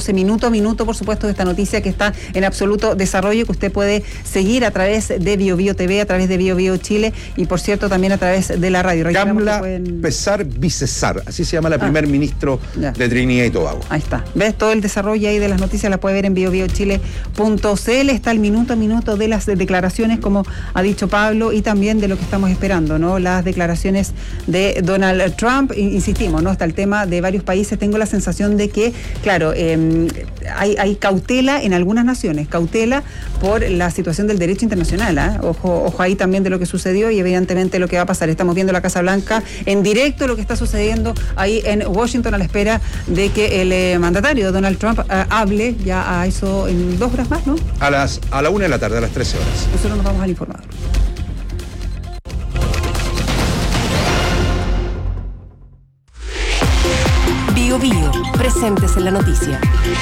llevándose minuto a minuto, por supuesto, de esta noticia que está en absoluto desarrollo, que usted puede seguir a través de BioBio TV, a través de BioBio Chile y, por cierto, también a través de la radio. Gamla Pesar Bicesar, así se llama la primer ministro de Trinidad y Tobago. Ahí está. ¿Ves? Todo el desarrollo ahí de las noticias la puede ver en biobiochile.cl. Está el minuto a minuto de las declaraciones, como ha dicho Pablo, y también de lo que estamos esperando, ¿no? Las declaraciones de Donald Trump. Insistimos, ¿no? Está el tema de varios países. Tengo la sensación de que, claro, hay cautela en algunas naciones, cautela por la situación del derecho internacional, ¿eh? Ojo ahí también de lo que sucedió y evidentemente lo que va a pasar. Estamos viendo la Casa Blanca en directo, lo que está sucediendo ahí en Washington, a la espera de que el mandatario Donald Trump hable ya a eso en 2 horas más, ¿no? A la 1 de la tarde, a las 13 horas. Nosotros nos vamos al informador. BioBio, presentes en la noticia.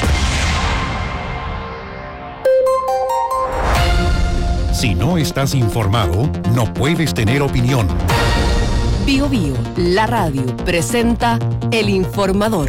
Si no estás informado, no puedes tener opinión. BioBio, la radio, presenta El Informador.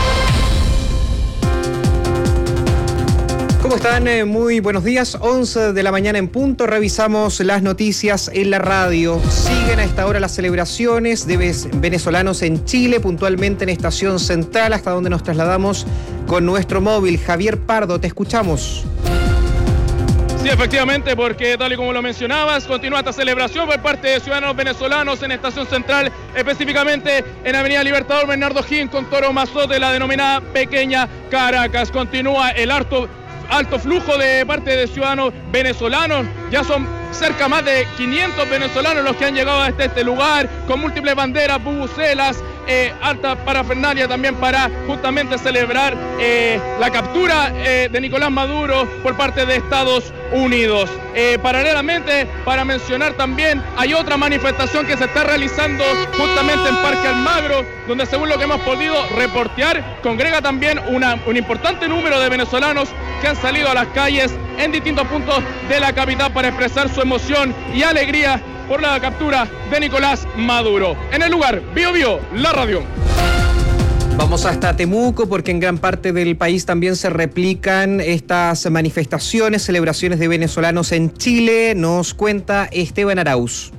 ¿Cómo están? Muy buenos días. 11 de la mañana en punto. Revisamos las noticias en la radio. Siguen a esta hora las celebraciones de venezolanos en Chile, puntualmente en Estación Central, hasta donde nos trasladamos con nuestro móvil. Javier Pardo, te escuchamos. Sí, efectivamente, porque tal y como lo mencionabas, continúa esta celebración por parte de ciudadanos venezolanos en Estación Central, específicamente en Avenida Libertador Bernardo O'Higgins con Toro Mazote, la denominada Pequeña Caracas. Continúa el alto flujo de parte de ciudadanos venezolanos. Ya son cerca más de 500 venezolanos los que han llegado hasta este lugar, con múltiples banderas, bubucelas, alta parafernalia también para justamente celebrar la captura de Nicolás Maduro por parte de Estados Unidos. Paralelamente, para mencionar también, hay otra manifestación que se está realizando justamente en Parque Almagro, donde según lo que hemos podido reportear, congrega también un importante número de venezolanos que han salido a las calles en distintos puntos de la capital para expresar su emoción y alegría por la captura de Nicolás Maduro. En el lugar, BioBio, la radio. Vamos hasta Temuco porque en gran parte del país también se replican estas manifestaciones, celebraciones de venezolanos en Chile. Nos cuenta Esteban Arauz.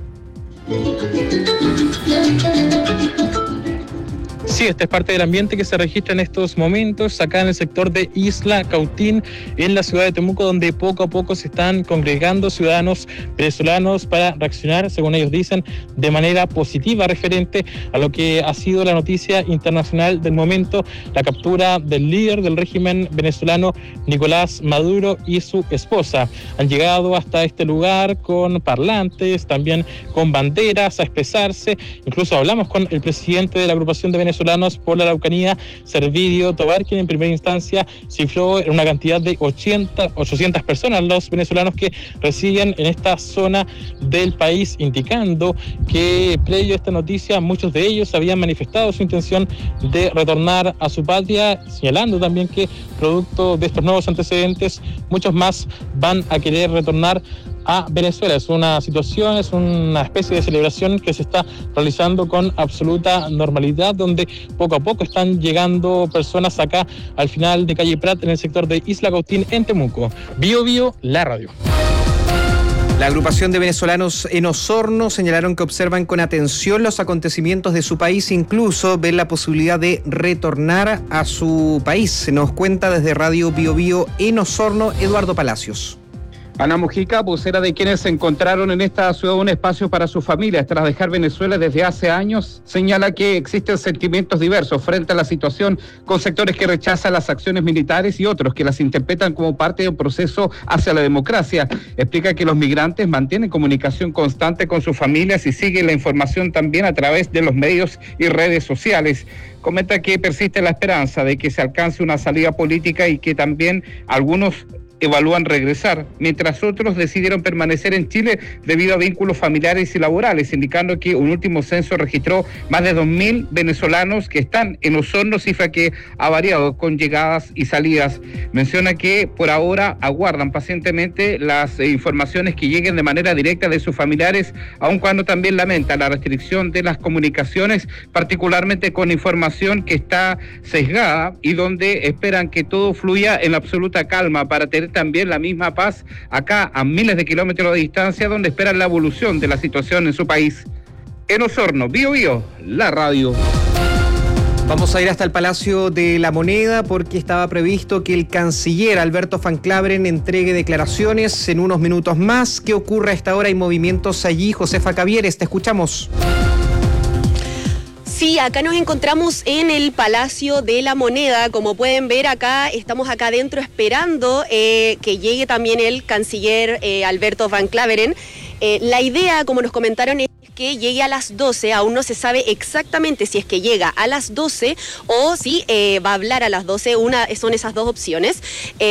Sí, este es parte del ambiente que se registra en estos momentos acá en el sector de Isla Cautín, en la ciudad de Temuco, donde poco a poco se están congregando ciudadanos venezolanos para reaccionar, según ellos dicen, de manera positiva referente a lo que ha sido la noticia internacional del momento, la captura del líder del régimen venezolano, Nicolás Maduro, y su esposa. Han llegado hasta este lugar con parlantes, también con banderas a expresarse. Incluso hablamos con el presidente de la agrupación de venezolanos por la Araucanía, Servidio Tobar, quien en primera instancia cifró en una cantidad de 800 personas los venezolanos que residen en esta zona del país, indicando que previo a esta noticia muchos de ellos habían manifestado su intención de retornar a su patria, señalando también que producto de estos nuevos antecedentes muchos más van a querer retornar a Venezuela. Es una situación, es una especie de celebración que se está realizando con absoluta normalidad, donde poco a poco están llegando personas acá al final de calle Prat, en el sector de Isla Cautín, en Temuco. BioBio, la radio. La agrupación de venezolanos en Osorno señalaron que observan con atención los acontecimientos de su país, incluso ven la posibilidad de retornar a su país. Se nos cuenta desde Radio BioBio en Osorno, Eduardo Palacios. Ana Mujica, vocera de quienes encontraron en esta ciudad un espacio para sus familias tras dejar Venezuela desde hace años, señala que existen sentimientos diversos frente a la situación, con sectores que rechazan las acciones militares y otros que las interpretan como parte de un proceso hacia la democracia. Explica que los migrantes mantienen comunicación constante con sus familias y siguen la información también a través de los medios y redes sociales. Comenta que persiste la esperanza de que se alcance una salida política y que también algunos evalúan regresar, mientras otros decidieron permanecer en Chile debido a vínculos familiares y laborales, indicando que un último censo registró más de 2.000 venezolanos que están en Osorno, cifra que ha variado con llegadas y salidas. Menciona que por ahora aguardan pacientemente las informaciones que lleguen de manera directa de sus familiares, aun cuando también lamenta la restricción de las comunicaciones, particularmente con información que está sesgada y donde esperan que todo fluya en absoluta calma para tener también la misma paz acá a miles de kilómetros de distancia, donde esperan la evolución de la situación en su país. En Osorno, Bío Bío, la radio. Vamos a ir hasta el Palacio de la Moneda porque estaba previsto que el canciller Alberto Van Claveren entregue declaraciones en unos minutos más. ¿Qué ocurre a esta hora? Hay movimientos allí. Josefa Cavieres, te escuchamos. Sí, acá nos encontramos en el Palacio de la Moneda. Como pueden ver acá, estamos acá adentro esperando que llegue también el canciller Alberto Van Claveren. La idea, como nos comentaron, es que llegue a las 12, aún no se sabe exactamente si es que llega a las 12 o si va a hablar a las 12, son esas dos opciones.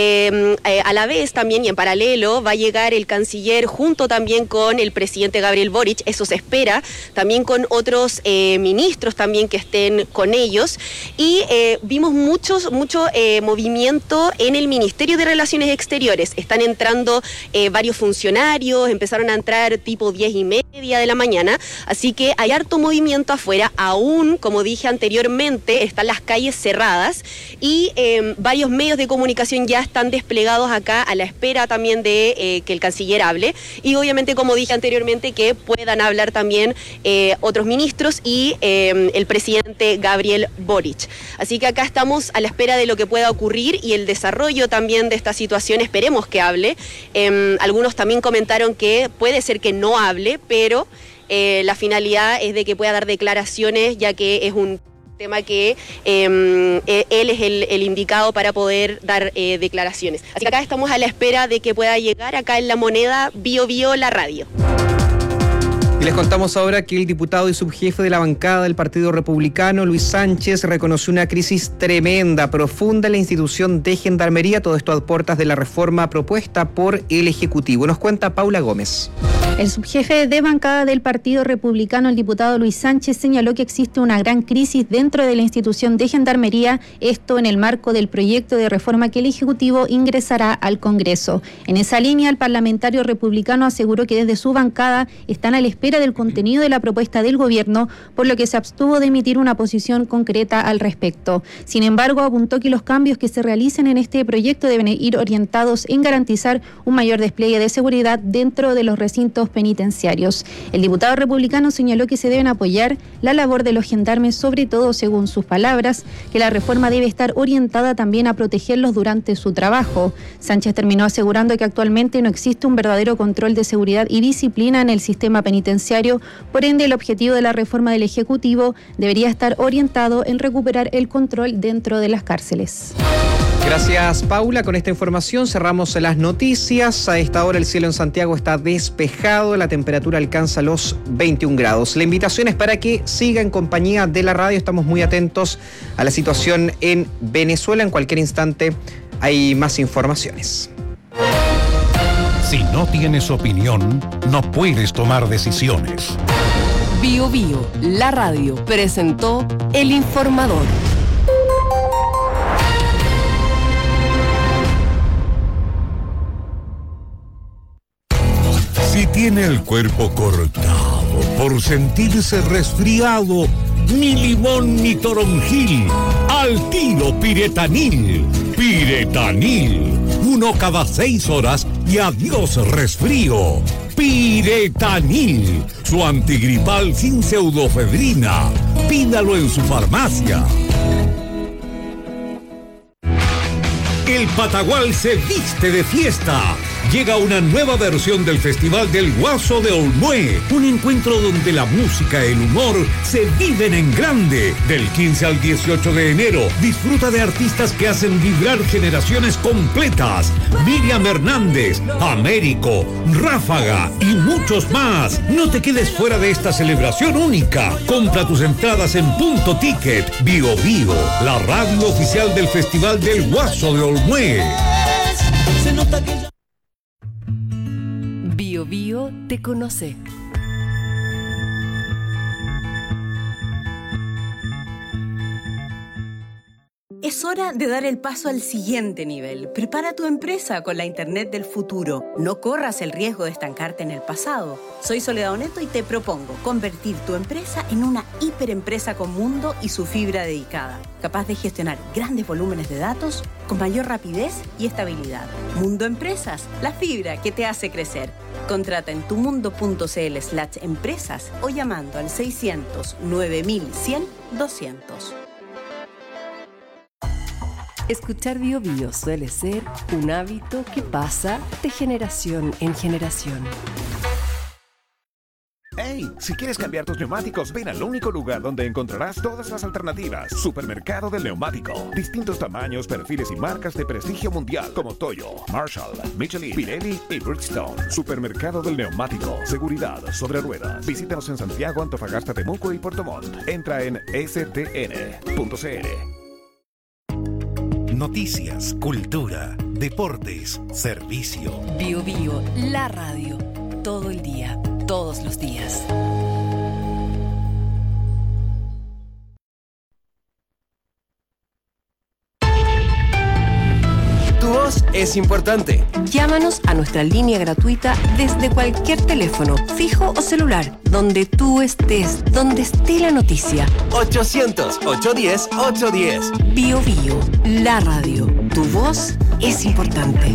A la vez también y en paralelo va a llegar el canciller junto también con el presidente Gabriel Boric, eso se espera, también con otros ministros también que estén con ellos, y vimos mucho movimiento en el Ministerio de Relaciones Exteriores. Están entrando varios funcionarios, empezaron a entrar tipo 10:30 de la mañana, así que hay harto movimiento afuera. Aún, como dije anteriormente, están las calles cerradas y varios medios de comunicación ya están desplegados acá a la espera también de que el canciller hable, y obviamente, como dije anteriormente, que puedan hablar también otros ministros y el presidente Gabriel Boric. Así que acá estamos a la espera de lo que pueda ocurrir y el desarrollo también de esta situación. Esperemos que hable. Algunos también comentaron que puede ser que no hable, pero la finalidad es de que pueda dar declaraciones, ya que es un tema que él es el indicado para poder dar declaraciones. Así que acá estamos a la espera de que pueda llegar acá en La Moneda, Bío Bío, la radio. Y les contamos ahora que el diputado y subjefe de la bancada del Partido Republicano, Luis Sánchez, reconoció una crisis tremenda, profunda en la institución de Gendarmería, todo esto a puertas de la reforma propuesta por el Ejecutivo. Nos cuenta Paula Gómez. El subjefe de bancada del Partido Republicano, el diputado Luis Sánchez, señaló que existe una gran crisis dentro de la institución de Gendarmería, esto en el marco del proyecto de reforma que el Ejecutivo ingresará al Congreso. En esa línea, el parlamentario republicano aseguró que desde su bancada están a la espera del contenido de la propuesta del gobierno, por lo que se abstuvo de emitir una posición concreta al respecto. Sin embargo, apuntó que los cambios que se realicen en este proyecto deben ir orientados en garantizar un mayor despliegue de seguridad dentro de los recintos penitenciarios. El diputado republicano señaló que se deben apoyar la labor de los gendarmes, sobre todo, según sus palabras, que la reforma debe estar orientada también a protegerlos durante su trabajo. Sánchez terminó asegurando que actualmente no existe un verdadero control de seguridad y disciplina en el sistema penitenciario, por ende el objetivo de la reforma del Ejecutivo debería estar orientado en recuperar el control dentro de las cárceles. Gracias, Paula. Con esta información cerramos las noticias. A esta hora el cielo en Santiago está despejado, la temperatura alcanza los 21 grados. La invitación es para que siga en compañía de la radio. Estamos muy atentos a la situación en Venezuela. En cualquier instante hay más informaciones. Si no tienes opinión, no puedes tomar decisiones. Bío Bío, la radio, presentó El Informador. Si tiene el cuerpo cortado por sentirse resfriado, ni limón ni toronjil, al tiro Piretanil. Piretanil, 1 cada 6 horas y adiós resfrío. Piretanil, su antigripal sin pseudofedrina. Pídalo en su farmacia. El Patagual se viste de fiesta. Llega una nueva versión del Festival del Guaso de Olmué, un encuentro donde la música y el humor se viven en grande. Del 15 al 18 de enero, disfruta de artistas que hacen vibrar generaciones completas. Miriam Hernández, Américo, Ráfaga y muchos más. No te quedes fuera de esta celebración única. Compra tus entradas en Punto Ticket. Bío Bío, la radio oficial del Festival del Guaso de Olmué. Se nota que ya... Bio Bio te conoce. Es hora de dar el paso al siguiente nivel. Prepara tu empresa con la Internet del futuro. No corras el riesgo de estancarte en el pasado. Soy Soledad Oneto y te propongo convertir tu empresa en una hiperempresa con mundo y su fibra dedicada, capaz de gestionar grandes volúmenes de datos con mayor rapidez y estabilidad. Mundo Empresas, la fibra que te hace crecer. Contrata en tumundo.cl/empresas o llamando al 600 9100 200. Escuchar Bio Bio suele ser un hábito que pasa de generación en generación. ¡Hey! Si quieres cambiar tus neumáticos, ven al único lugar donde encontrarás todas las alternativas. Supermercado del Neumático. Distintos tamaños, perfiles y marcas de prestigio mundial como Toyo, Marshall, Michelin, Pirelli y Bridgestone. Supermercado del Neumático. Seguridad sobre ruedas. Visítanos en Santiago, Antofagasta, Temuco y Puerto Montt. Entra en stn.cl. Noticias, cultura, deportes, servicio. Bio Bio, la radio. Todo el día, todos los días. Tu voz es importante. Llámanos a nuestra línea gratuita desde cualquier teléfono, fijo o celular, donde tú estés, donde esté la noticia. 800-810-810. Bio Bio, la radio. Tu voz es importante.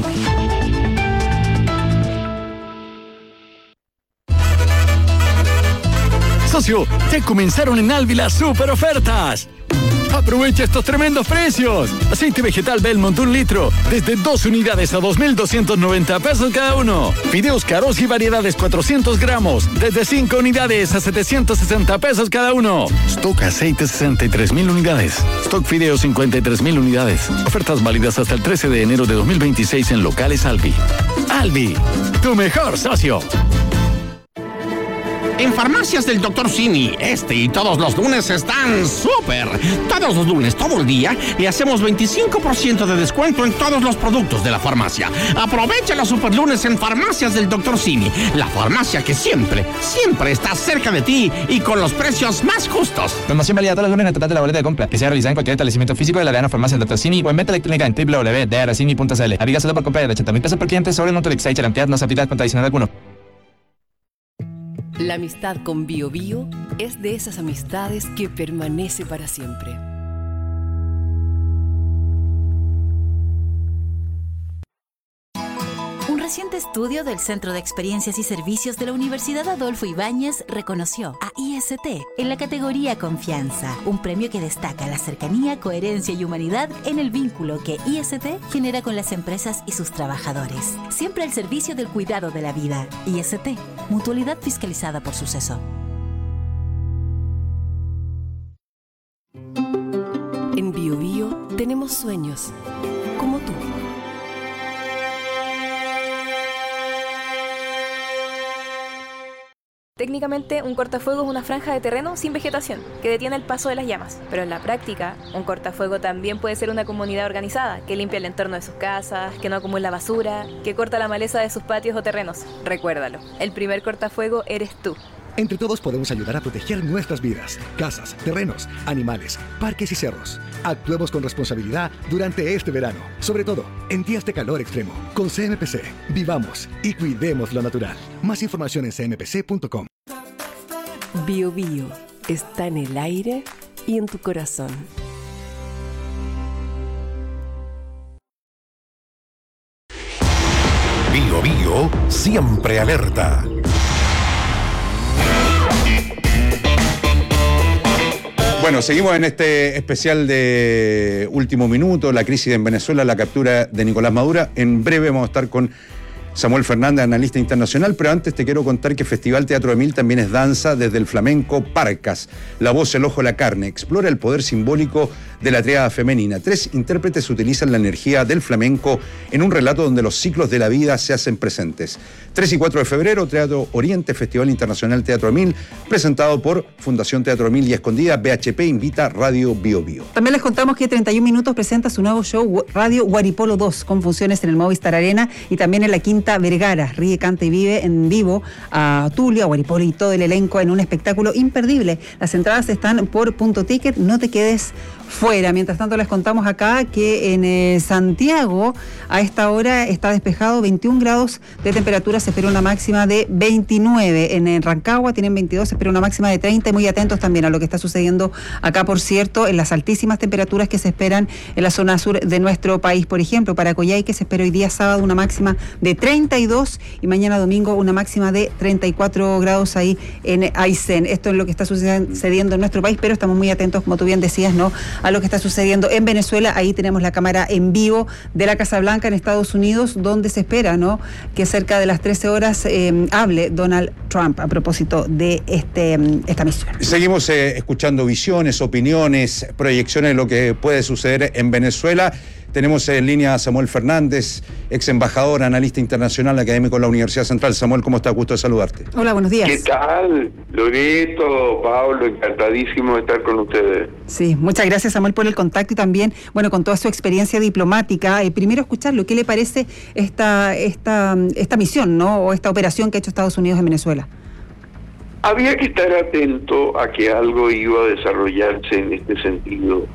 Socio, ya comenzaron en Alvi las super ofertas. Aprovecha estos tremendos precios. Aceite vegetal Belmont 1 litro, desde 2 unidades a 2.290 pesos cada uno. Fideos Caros y variedades 400 gramos, desde 5 unidades a 760 pesos cada uno. Stock aceite 63.000 unidades. Stock fideos 53.000 unidades. Ofertas válidas hasta el 13 de enero de 2026 en locales Alvi. Alvi, tu mejor socio. En Farmacias del Dr. Simi, este y todos los lunes están súper. Todos los lunes, todo el día, le hacemos 25% de descuento en todos los productos de la farmacia. Aprovecha los super lunes en Farmacias del Dr. Simi, la farmacia que siempre, siempre está cerca de ti y con los precios más justos. Promoción válida todos los lunes en el total de la boleta de compra, que sea realizada en cualquier establecimiento físico de la Verano Farmacia del Dr. Simi o en venta electrónica en www.drcimi.cl. Aplica solo por compra de 80.000 pesos por cliente sobre Nutrex y Charantidad, no se aplica con adicional alguno. La amistad con Bio Bio es de esas amistades que permanece para siempre. Un reciente estudio del Centro de Experiencias y Servicios de la Universidad Adolfo Ibáñez reconoció a IST en la categoría Confianza, un premio que destaca la cercanía, coherencia y humanidad en el vínculo que IST genera con las empresas y sus trabajadores. Siempre al servicio del cuidado de la vida. IST, mutualidad fiscalizada por Suceso. En Bio Bio tenemos sueños, como tú. Técnicamente, un cortafuego es una franja de terreno sin vegetación que detiene el paso de las llamas. Pero en la práctica, un cortafuego también puede ser una comunidad organizada que limpia el entorno de sus casas, que no acumula basura, que corta la maleza de sus patios o terrenos. Recuérdalo, el primer cortafuego eres tú. Entre todos podemos ayudar a proteger nuestras vidas, casas, terrenos, animales, parques y cerros. Actuemos con responsabilidad durante este verano, sobre todo en días de calor extremo. Con CMPC, vivamos y cuidemos lo natural. Más información en cmpc.com. Bio Bio está en el aire y en tu corazón. Bio Bio siempre alerta. Bueno, seguimos en este especial de último minuto, la crisis en Venezuela, la captura de Nicolás Maduro. En breve vamos a estar con Samuel Fernández, analista internacional, pero antes te quiero contar que Festival Teatro Emil también es danza desde el flamenco Parcas, la voz, el ojo, la carne. Explora el poder simbólico de la triada femenina. 3 intérpretes utilizan la energía del flamenco en un relato donde los ciclos de la vida se hacen presentes. 3 y 4 de febrero, Teatro Oriente, Festival Internacional Teatro Emil, presentado por Fundación Teatro Emil y Escondida. BHP invita Radio Bio Bio. También les contamos que 31 Minutos presenta su nuevo show Radio Guaripolo 2, con funciones en el Movistar Arena y también en la Quinta Vergara. Ríe, canta y vive en vivo a Tulio, a Guaripolo y todo el elenco en un espectáculo imperdible. Las entradas están por .ticket, no te quedes fuera. Mientras tanto les contamos acá que en Santiago a esta hora está despejado, 21 grados de temperatura, se espera una máxima de 29. En Rancagua tienen 22, se espera una máxima de 30. Y muy atentos también a lo que está sucediendo acá, por cierto, en las altísimas temperaturas que se esperan en la zona sur de nuestro país. Por ejemplo, para Coyhaique se espera hoy día sábado una máxima de 32 y mañana domingo una máxima de 34 grados ahí en Aysén. Esto es lo que está sucediendo en nuestro país, pero estamos muy atentos, como tú bien decías, ¿no?, a lo que está sucediendo en Venezuela. Ahí tenemos la cámara en vivo de la Casa Blanca en Estados Unidos, donde se espera, ¿no?, que cerca de las 13 horas hable Donald Trump a propósito de esta misión. Seguimos escuchando visiones, opiniones, proyecciones de lo que puede suceder en Venezuela. Tenemos en línea a Samuel Fernández, ex embajador, analista internacional, académico de la Universidad Central. Samuel, ¿cómo está? Gusto de saludarte. Hola, buenos días. ¿Qué tal? Loreto, Pablo, encantadísimo de estar con ustedes. Sí, muchas gracias, Samuel, por el contacto y también, bueno, con toda su experiencia diplomática. Primero escucharlo, ¿qué le parece esta misión, ¿no?, o esta operación que ha hecho Estados Unidos en Venezuela? Había que estar atento a que algo iba a desarrollarse en este sentido.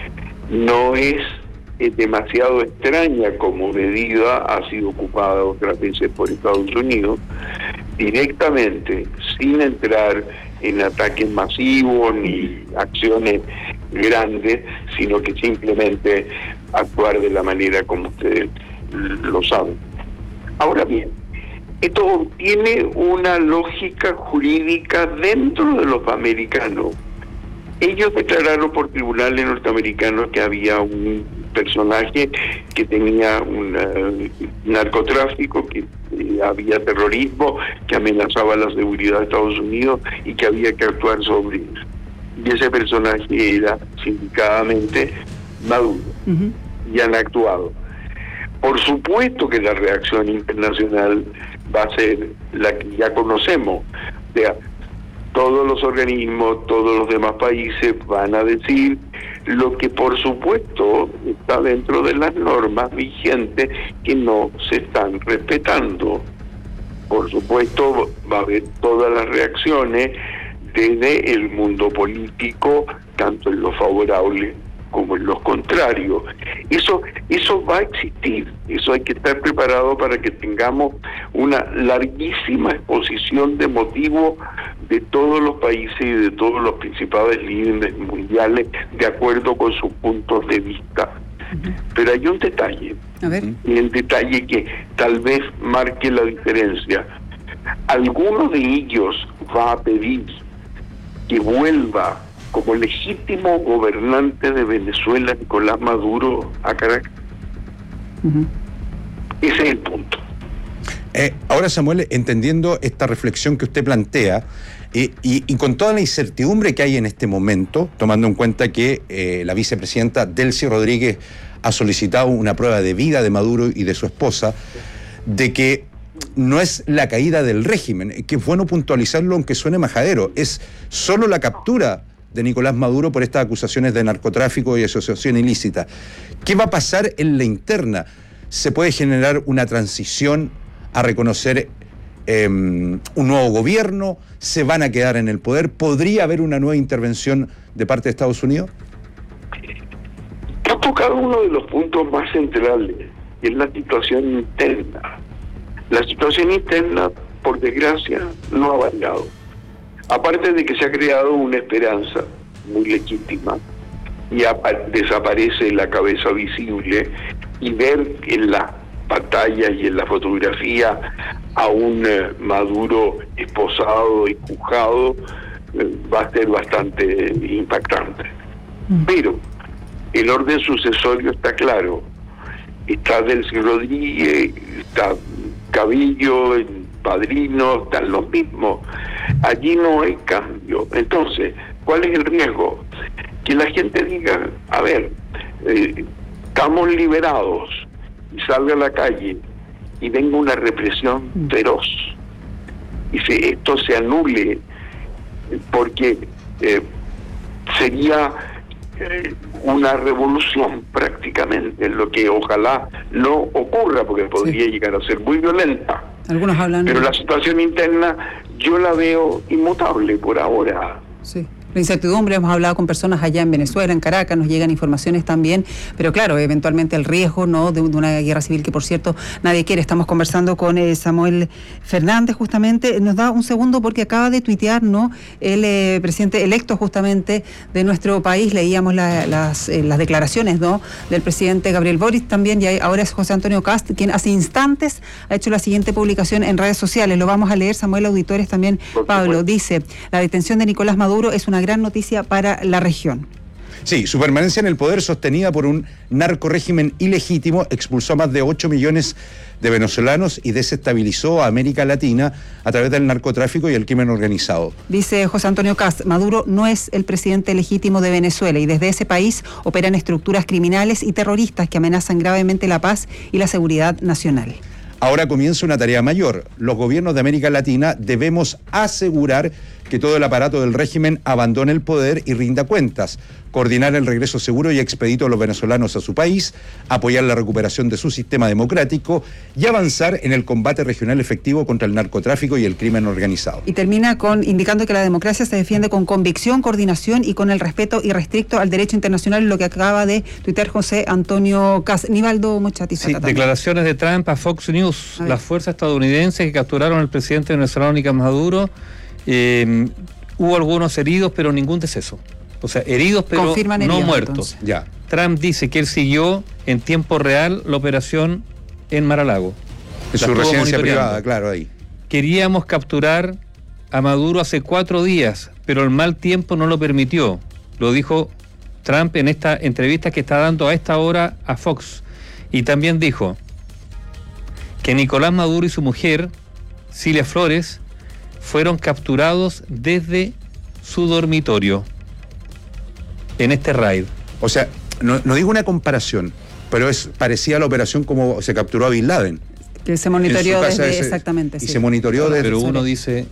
No es demasiado extraña como medida, ha sido ocupada otras veces por Estados Unidos, directamente, sin entrar en ataques masivos ni acciones grandes, sino que simplemente actuar de la manera como ustedes lo saben. Ahora bien, esto tiene una lógica jurídica dentro de los americanos. Ellos declararon por tribunales norteamericanos que había un personaje que tenía un narcotráfico, que había terrorismo, que amenazaba la seguridad de Estados Unidos y que había que actuar sobre él. Y ese personaje era sindicadamente Maduro. Y han actuado. Por supuesto que la reacción internacional va a ser la que ya conocemos. O sea, todos los organismos, todos los demás países van a decir lo que por supuesto está dentro de las normas vigentes que no se están respetando. Por supuesto va a haber todas las reacciones desde el mundo político, tanto en lo favorable como en los contrarios. Eso va a existir, eso hay que estar preparado para que tengamos una larguísima exposición de motivos de todos los países y de todos los principales líderes mundiales de acuerdo con sus puntos de vista. Pero hay un detalle, y el detalle que tal vez marque la diferencia. Alguno de ellos va a pedir que vuelva como legítimo gobernante de Venezuela Nicolás Maduro a Caracas. Ese es el punto. Ahora, Samuel, entendiendo esta reflexión que usted plantea, y con toda la incertidumbre que hay en este momento, tomando en cuenta que la vicepresidenta Delcy Rodríguez ha solicitado una prueba de vida de Maduro y de su esposa, de que no es la caída del régimen, que es bueno puntualizarlo aunque suene majadero, es solo la captura de Nicolás Maduro por estas acusaciones de narcotráfico y asociación ilícita. ¿Qué va a pasar en la interna? ¿Se puede generar una transición a reconocer un nuevo gobierno? ¿Se van a quedar en el poder? ¿Podría haber una nueva intervención de parte de Estados Unidos? Ha tocado uno de los puntos más centrales, que es la situación interna. La situación interna, por desgracia, no ha variado. Aparte de que se ha creado una esperanza muy legítima y desaparece la cabeza visible, y ver en la pantalla y en la fotografía a un Maduro esposado y juzgado va a ser bastante impactante. Pero el orden sucesorio está claro. Está Delcy Rodríguez, está Cabello, en Padrino, están los mismos. Allí no hay cambio. Entonces, ¿cuál es el riesgo? Que la gente diga, a ver, estamos liberados, y salga a la calle y venga una represión feroz. Y esto se anule, porque sería una revolución prácticamente, lo que ojalá no ocurra, porque podría llegar a ser muy violenta. Algunos hablan. Pero la situación interna yo la veo inmutable por ahora. Sí. La incertidumbre, hemos hablado con personas allá en Venezuela, en Caracas, nos llegan informaciones también, pero claro, eventualmente el riesgo, ¿no?, de una guerra civil que, por cierto, nadie quiere. Estamos conversando con Samuel Fernández, justamente. Nos da un segundo porque acaba de tuitear, ¿no?, el presidente electo justamente de nuestro país. Leíamos las declaraciones, ¿no?, del presidente Gabriel Boric también, y ahora es José Antonio Kast, quien hace instantes ha hecho la siguiente publicación en redes sociales. Lo vamos a leer, Samuel, auditores también. Pablo dice: la detención de Nicolás Maduro es una gran noticia para la región. Sí, su permanencia en el poder, sostenida por un narcorrégimen ilegítimo, expulsó a más de 8 millones de venezolanos y desestabilizó a América Latina a través del narcotráfico y el crimen organizado. Dice José Antonio Kast: Maduro no es el presidente legítimo de Venezuela y desde ese país operan estructuras criminales y terroristas que amenazan gravemente la paz y la seguridad nacional. Ahora comienza una tarea mayor. Los gobiernos de América Latina debemos asegurar que todo el aparato del régimen abandone el poder y rinda cuentas, coordinar el regreso seguro y expedito de los venezolanos a su país, apoyar la recuperación de su sistema democrático y avanzar en el combate regional efectivo contra el narcotráfico y el crimen organizado. Y termina indicando que la democracia se defiende con convicción, coordinación y con el respeto irrestricto al derecho internacional, lo que acaba de tuitear José Antonio Kast. Nivaldo Mochati. Sí, declaraciones de Trump a Fox News. Las fuerzas estadounidenses que capturaron al presidente venezolano Nicolás Maduro, hubo algunos heridos, pero ningún deceso. O sea, heridos, pero confirman no heridos, muertos. Ya. Trump dice que él siguió en tiempo real la operación en Mar-a-Lago. En su residencia privada, claro, ahí. Queríamos capturar a Maduro hace 4 días, pero el mal tiempo no lo permitió. Lo dijo Trump en esta entrevista que está dando a esta hora a Fox. Y también dijo que Nicolás Maduro y su mujer, Cilia Flores, fueron capturados desde su dormitorio en este raid. O sea, no digo una comparación, pero es parecida a la operación como se capturó a Bin Laden. Que se monitoreó desde, exactamente. Y sí, se monitoreó desde... Pero uno dice...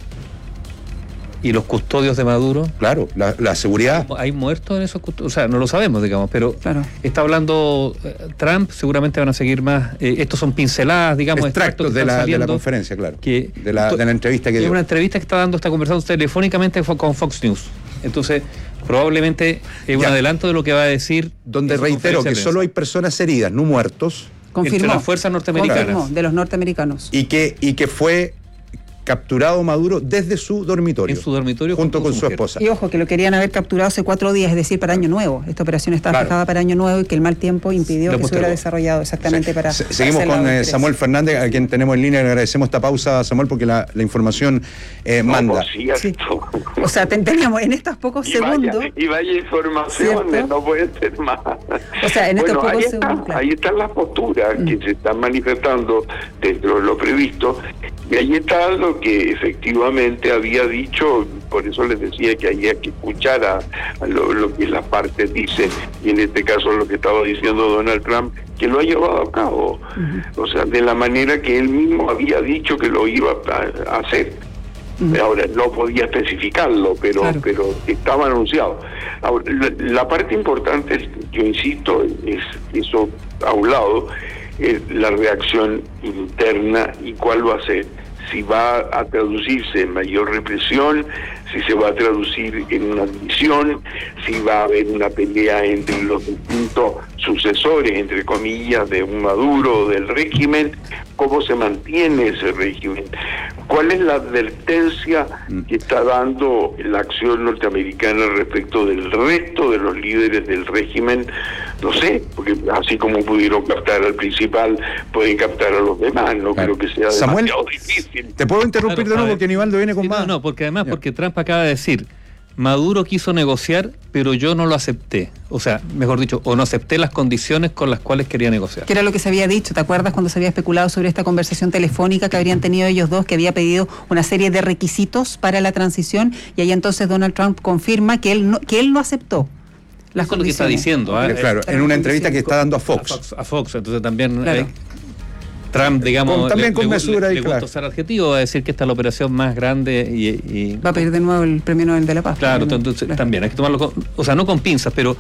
¿Y los custodios de Maduro? Claro, la seguridad. ¿Hay muertos en esos custodios? O sea, no lo sabemos, digamos, pero claro. Está hablando Trump, seguramente van a seguir más. Estos son pinceladas, digamos, extractos de la conferencia, claro. De la entrevista que dio. Es una entrevista que está dando, está conversando telefónicamente con Fox News. Entonces, probablemente es un adelanto de lo que va a decir. Donde reitero que solo hay personas heridas, no muertos. Confirmó. Entre las fuerzas norteamericanas. Confirmó, de los norteamericanos. Y que fue capturado Maduro desde su dormitorio. En su dormitorio junto con su esposa. Y ojo, que lo querían haber capturado hace 4 días, es decir, para Año Nuevo. Esta operación estaba fijada para Año Nuevo y que el mal tiempo impidió que se hubiera desarrollado exactamente para... Seguimos con Samuel Fernández, a quien tenemos en línea. Le agradecemos esta pausa, Samuel, porque la información manda. Sí. O sea, teníamos en estos pocos segundos... Y vaya informaciones, no puede ser más. O sea, en estos pocos segundos... Ahí están las posturas que se están manifestando dentro de lo previsto. Y ahí está lo que efectivamente había dicho, por eso les decía que había que escuchar a lo que las partes dicen, y en este caso lo que estaba diciendo Donald Trump, que lo ha llevado a cabo, o sea, de la manera que él mismo había dicho que lo iba a hacer. Ahora, no podía especificarlo, pero estaba anunciado. Ahora, la parte importante, yo insisto, es eso a un lado, es la reacción interna y cuál va a ser. Si va a traducirse en mayor represión, si se va a traducir en una división, si va a haber una pelea entre los distintos sucesores, entre comillas, de un Maduro o del régimen, cómo se mantiene ese régimen, cuál es la advertencia que está dando la acción norteamericana respecto del resto de los líderes del régimen. No sé, porque así como pudieron captar al principal, pueden captar a los demás. No creo que sea Samuel, demasiado difícil. ¿Te puedo interrumpir de nuevo porque Nivaldo viene con más? No, porque además, porque Trump acaba de decir, Maduro quiso negociar, pero yo no lo acepté. O sea, mejor dicho, o no acepté las condiciones con las cuales quería negociar. Que era lo que se había dicho, ¿te acuerdas cuando se había especulado sobre esta conversación telefónica que habrían tenido ellos dos, que había pedido una serie de requisitos para la transición, y ahí entonces Donald Trump confirma que él no aceptó las Eso es lo que está diciendo. Claro, en una entrevista que está dando a Fox. A Fox, entonces también... Claro. Trump, digamos, también con mesura le y claro. gusta usar adjetivo, va a decir que esta es la operación más grande y va a pedir de nuevo el Premio Nobel de la Paz. Claro, entonces también hay que tomarlo no con pinzas, pero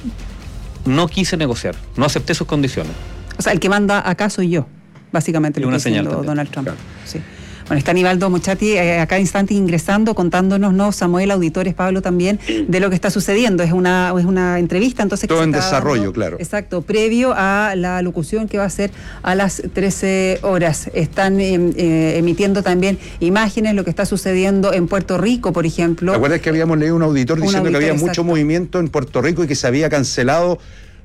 no quise negociar, no acepté sus condiciones. O sea, el que manda acá soy yo, básicamente, lo que está diciendo Donald Trump. Claro. Sí. Bueno, está Aníbaldo Muchati a cada instante ingresando, contándonos, ¿no? Samuel, auditores, Pablo también, de lo que está sucediendo. Es una entrevista, entonces... Todo en desarrollo, claro. Exacto, previo a la locución que va a ser a las 13 horas. Están emitiendo también imágenes, lo que está sucediendo en Puerto Rico, por ejemplo. ¿Te acuerdas que habíamos leído un auditor diciendo que había mucho movimiento en Puerto Rico y que se había cancelado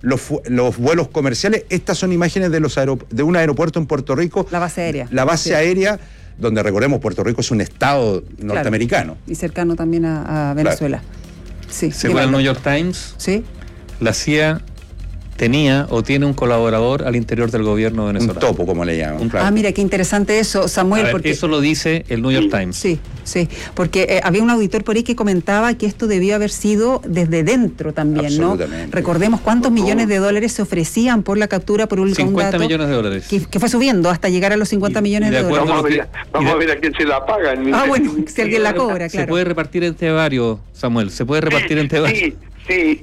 los vuelos comerciales? Estas son imágenes de un aeropuerto en Puerto Rico. La base aérea. La base aérea, donde recordemos, Puerto Rico es un estado norteamericano. Claro, y cercano también a Venezuela. Claro. Sí, según el New York Times, ¿sí? La CIA tenía o tiene un colaborador al interior del gobierno venezolano. Un topo, como le llaman. Claro. Mira, qué interesante eso, Samuel. Porque eso lo dice el New York Times. Sí, porque había un auditor por ahí que comentaba que esto debió haber sido desde dentro también, ¿no? Recordemos cuántos millones de dólares se ofrecían por la captura por un 50 millones de dólares. Que fue subiendo hasta llegar a los 50 millones de dólares. Vamos a ver a quién se la pagan. Bueno, si alguien la cobra, claro. Se puede repartir entre varios, Samuel, se puede repartir entre varios. Sí,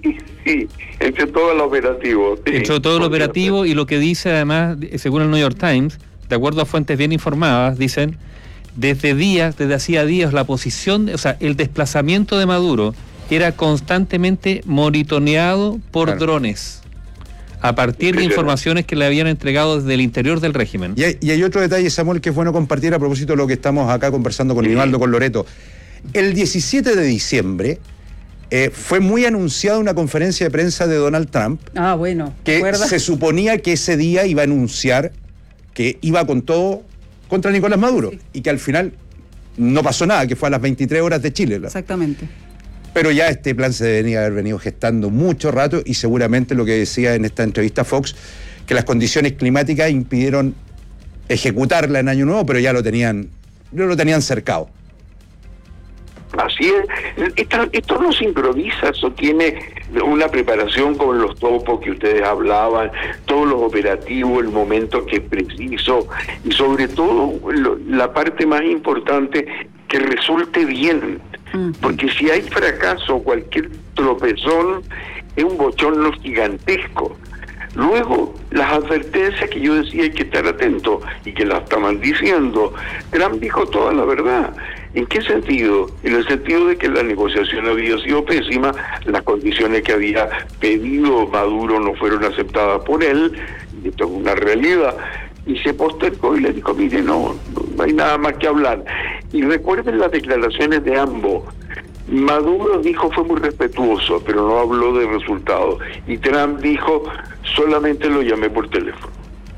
entre todo el operativo. Entre todo el operativo, y lo que dice además, según el New York Times, de acuerdo a fuentes bien informadas, dicen, desde hacía días la posición, o sea, el desplazamiento de Maduro era constantemente monitoreado por drones, a partir de informaciones que le habían entregado desde el interior del régimen. Y hay otro detalle, Samuel, que es bueno compartir a propósito de lo que estamos acá conversando con Aníbaldo, con Loreto. El 17 de diciembre... fue muy anunciada una conferencia de prensa de Donald Trump. Bueno. Que se suponía que ese día iba a anunciar que iba con todo contra Nicolás Maduro. Sí. Y que al final no pasó nada, que fue a las 23 horas de Chile. Exactamente. Pero ya este plan se debería haber venido gestando mucho rato, y seguramente lo que decía en esta entrevista Fox, que las condiciones climáticas impidieron ejecutarla en Año Nuevo, pero ya lo tenían cercado. Así es, esto no se improvisa, eso tiene una preparación con los topos que ustedes hablaban, todos los operativos, el momento que es preciso, y sobre todo la parte más importante, que resulte bien, porque si hay fracaso, cualquier tropezón es un bochorno gigantesco. Luego, las advertencias que yo decía hay que estar atento, y que las estaban diciendo, Trump dijo toda la verdad. ¿En qué sentido? En el sentido de que la negociación había sido pésima, las condiciones que había pedido Maduro no fueron aceptadas por él, y esto es una realidad, y se postergó y le dijo, mire, no hay nada más que hablar. Y recuerden las declaraciones de ambos. Maduro dijo fue muy respetuoso, pero no habló de resultados. Y Trump dijo, solamente lo llamé por teléfono.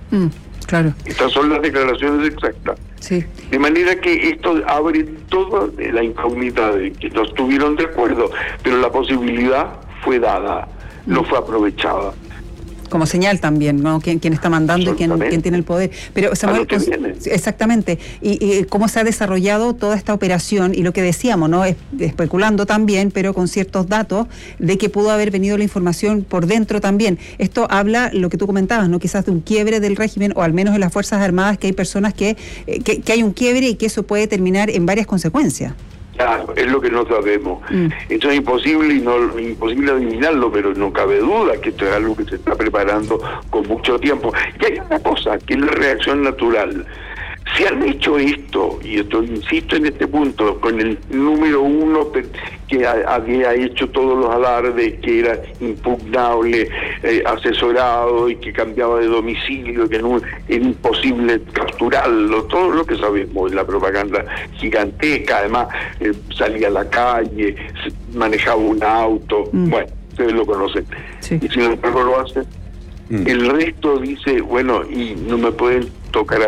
Claro. Estas son las declaraciones exactas. Sí. De manera que esto abre toda la incógnita de que no estuvieron de acuerdo, pero la posibilidad fue dada, no fue aprovechada. Como señal también, ¿no? ¿Quién está mandando y quién tiene el poder? Pero Samuel, exactamente, y cómo se ha desarrollado toda esta operación, y lo que decíamos, ¿no? Especulando también, pero con ciertos datos de que pudo haber venido la información por dentro también. Esto habla, lo que tú comentabas, ¿no? Quizás de un quiebre del régimen, o al menos en las Fuerzas Armadas, que hay personas que hay un quiebre y que eso puede terminar en varias consecuencias. Claro, es lo que no sabemos. Eso es imposible imposible adivinarlo, pero no cabe duda que esto es algo que se está preparando con mucho tiempo. Y hay una cosa, que es la reacción natural. Si han hecho esto, y esto insisto en este punto, con el número uno que había hecho todos los alardes, que era impugnable, asesorado, y que cambiaba de domicilio, que era imposible capturarlo, todo lo que sabemos, la propaganda gigantesca, además salía a la calle, manejaba un auto, bueno, ustedes lo conocen. Sí. Y sin embargo lo hacen. El resto dice, bueno, y no me pueden tocar a mí.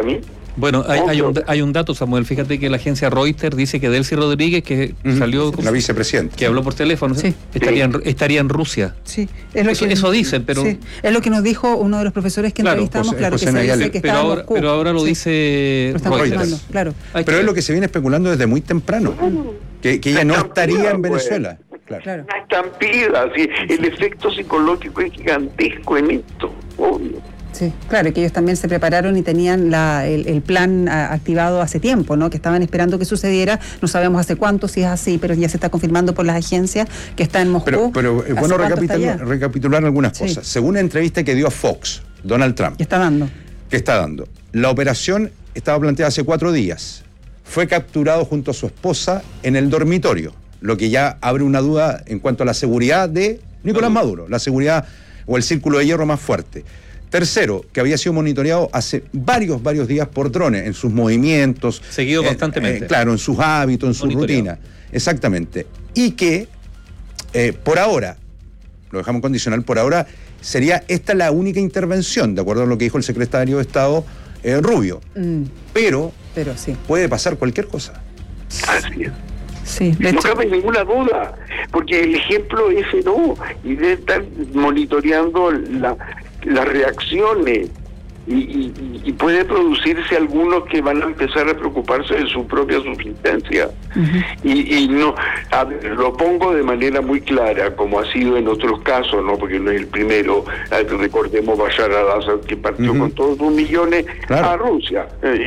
Bueno, hay un dato, Samuel. Fíjate que la agencia Reuters dice que Delcy Rodríguez, que salió... La vicepresidenta. Que habló por teléfono, sí. estaría en Rusia. Sí, es lo eso dicen, pero... Sí, es lo que nos dijo uno de los profesores que entrevistamos, que se dice que estaba en Moscú. Pero ahora lo dice Reuters. Claro. Pero es lo que se viene especulando desde muy temprano, que ella no estaría en Venezuela. Claro. Una estampida, ¿sí? El efecto psicológico es gigantesco en esto, obvio. Sí, claro, que ellos también se prepararon y tenían el plan activado hace tiempo, ¿no? Que estaban esperando que sucediera, no sabemos hace cuánto, si es así, pero ya se está confirmando por las agencias que está en Moscú. Pero es bueno recapitular algunas cosas. Según la entrevista que dio a Fox, Donald Trump. ¿Qué está dando? La operación estaba planteada hace 4 días. Fue capturado junto a su esposa en el dormitorio, lo que ya abre una duda en cuanto a la seguridad de Nicolás Maduro, la seguridad o el círculo de hierro más fuerte. Tercero, que había sido monitoreado hace varios días por drones, en sus movimientos. Seguido constantemente. Claro, en sus hábitos, en su rutina. Exactamente. Y que, por ahora, lo dejamos condicional, por ahora, sería esta la única intervención, de acuerdo a lo que dijo el secretario de Estado Rubio. Pero sí, puede pasar cualquier cosa. Así es. Sí, no cabe ninguna duda, porque el ejemplo ese no, y de estar monitoreando las reacciones y puede producirse algunos que van a empezar a preocuparse de su propia subsistencia. Y no, a ver, lo pongo de manera muy clara, como ha sido en otros casos, no, porque no es el primero. Recordemos Bashar al-Assad, que partió con todos sus millones a Rusia,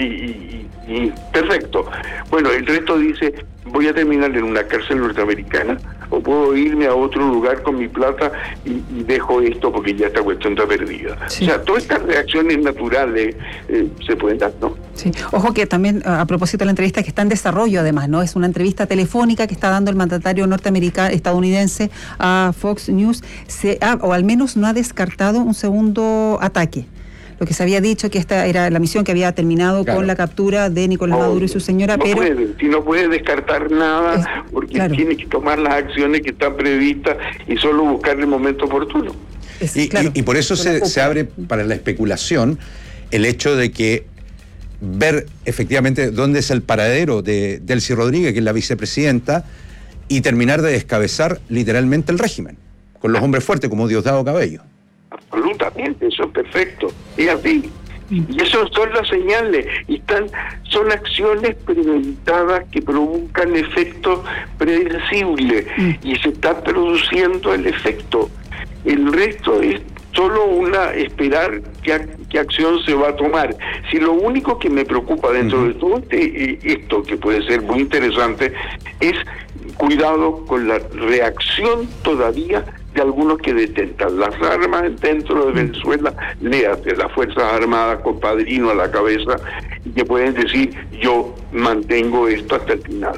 y perfecto. Bueno, el resto dice: voy a terminar en una cárcel norteamericana, o puedo irme a otro lugar con mi plata y dejo esto porque ya esta cuestión está perdida. Sí. O sea, todas estas reacciones naturales se pueden dar, ¿no? Sí. Ojo que también, a propósito de la entrevista que está en desarrollo, además, ¿no? Es una entrevista telefónica que está dando el mandatario estadounidense a Fox News, o al menos no ha descartado un segundo ataque. Lo que se había dicho que esta era la misión que había terminado con la captura de Nicolás Maduro y su señora, no puede descartar nada, porque tiene que tomar las acciones que están previstas y solo buscar el momento oportuno. Y por eso se abre para la especulación el hecho de que ver efectivamente dónde es el paradero de Delcy Rodríguez, que es la vicepresidenta, y terminar de descabezar literalmente el régimen, con los hombres fuertes como Diosdado Cabello. Absolutamente, eso es perfecto, es así. Y eso son las señales, son acciones premeditadas que provocan efectos predecibles, y se está produciendo el efecto. El resto es solo esperar qué acción se va a tomar. Si lo único que me preocupa dentro de todo esto, que puede ser muy interesante, es cuidado con la reacción todavía de algunos que detentan las armas dentro de Venezuela, léate, las Fuerzas Armadas con Padrino a la cabeza, y que pueden decir: yo mantengo esto hasta el final.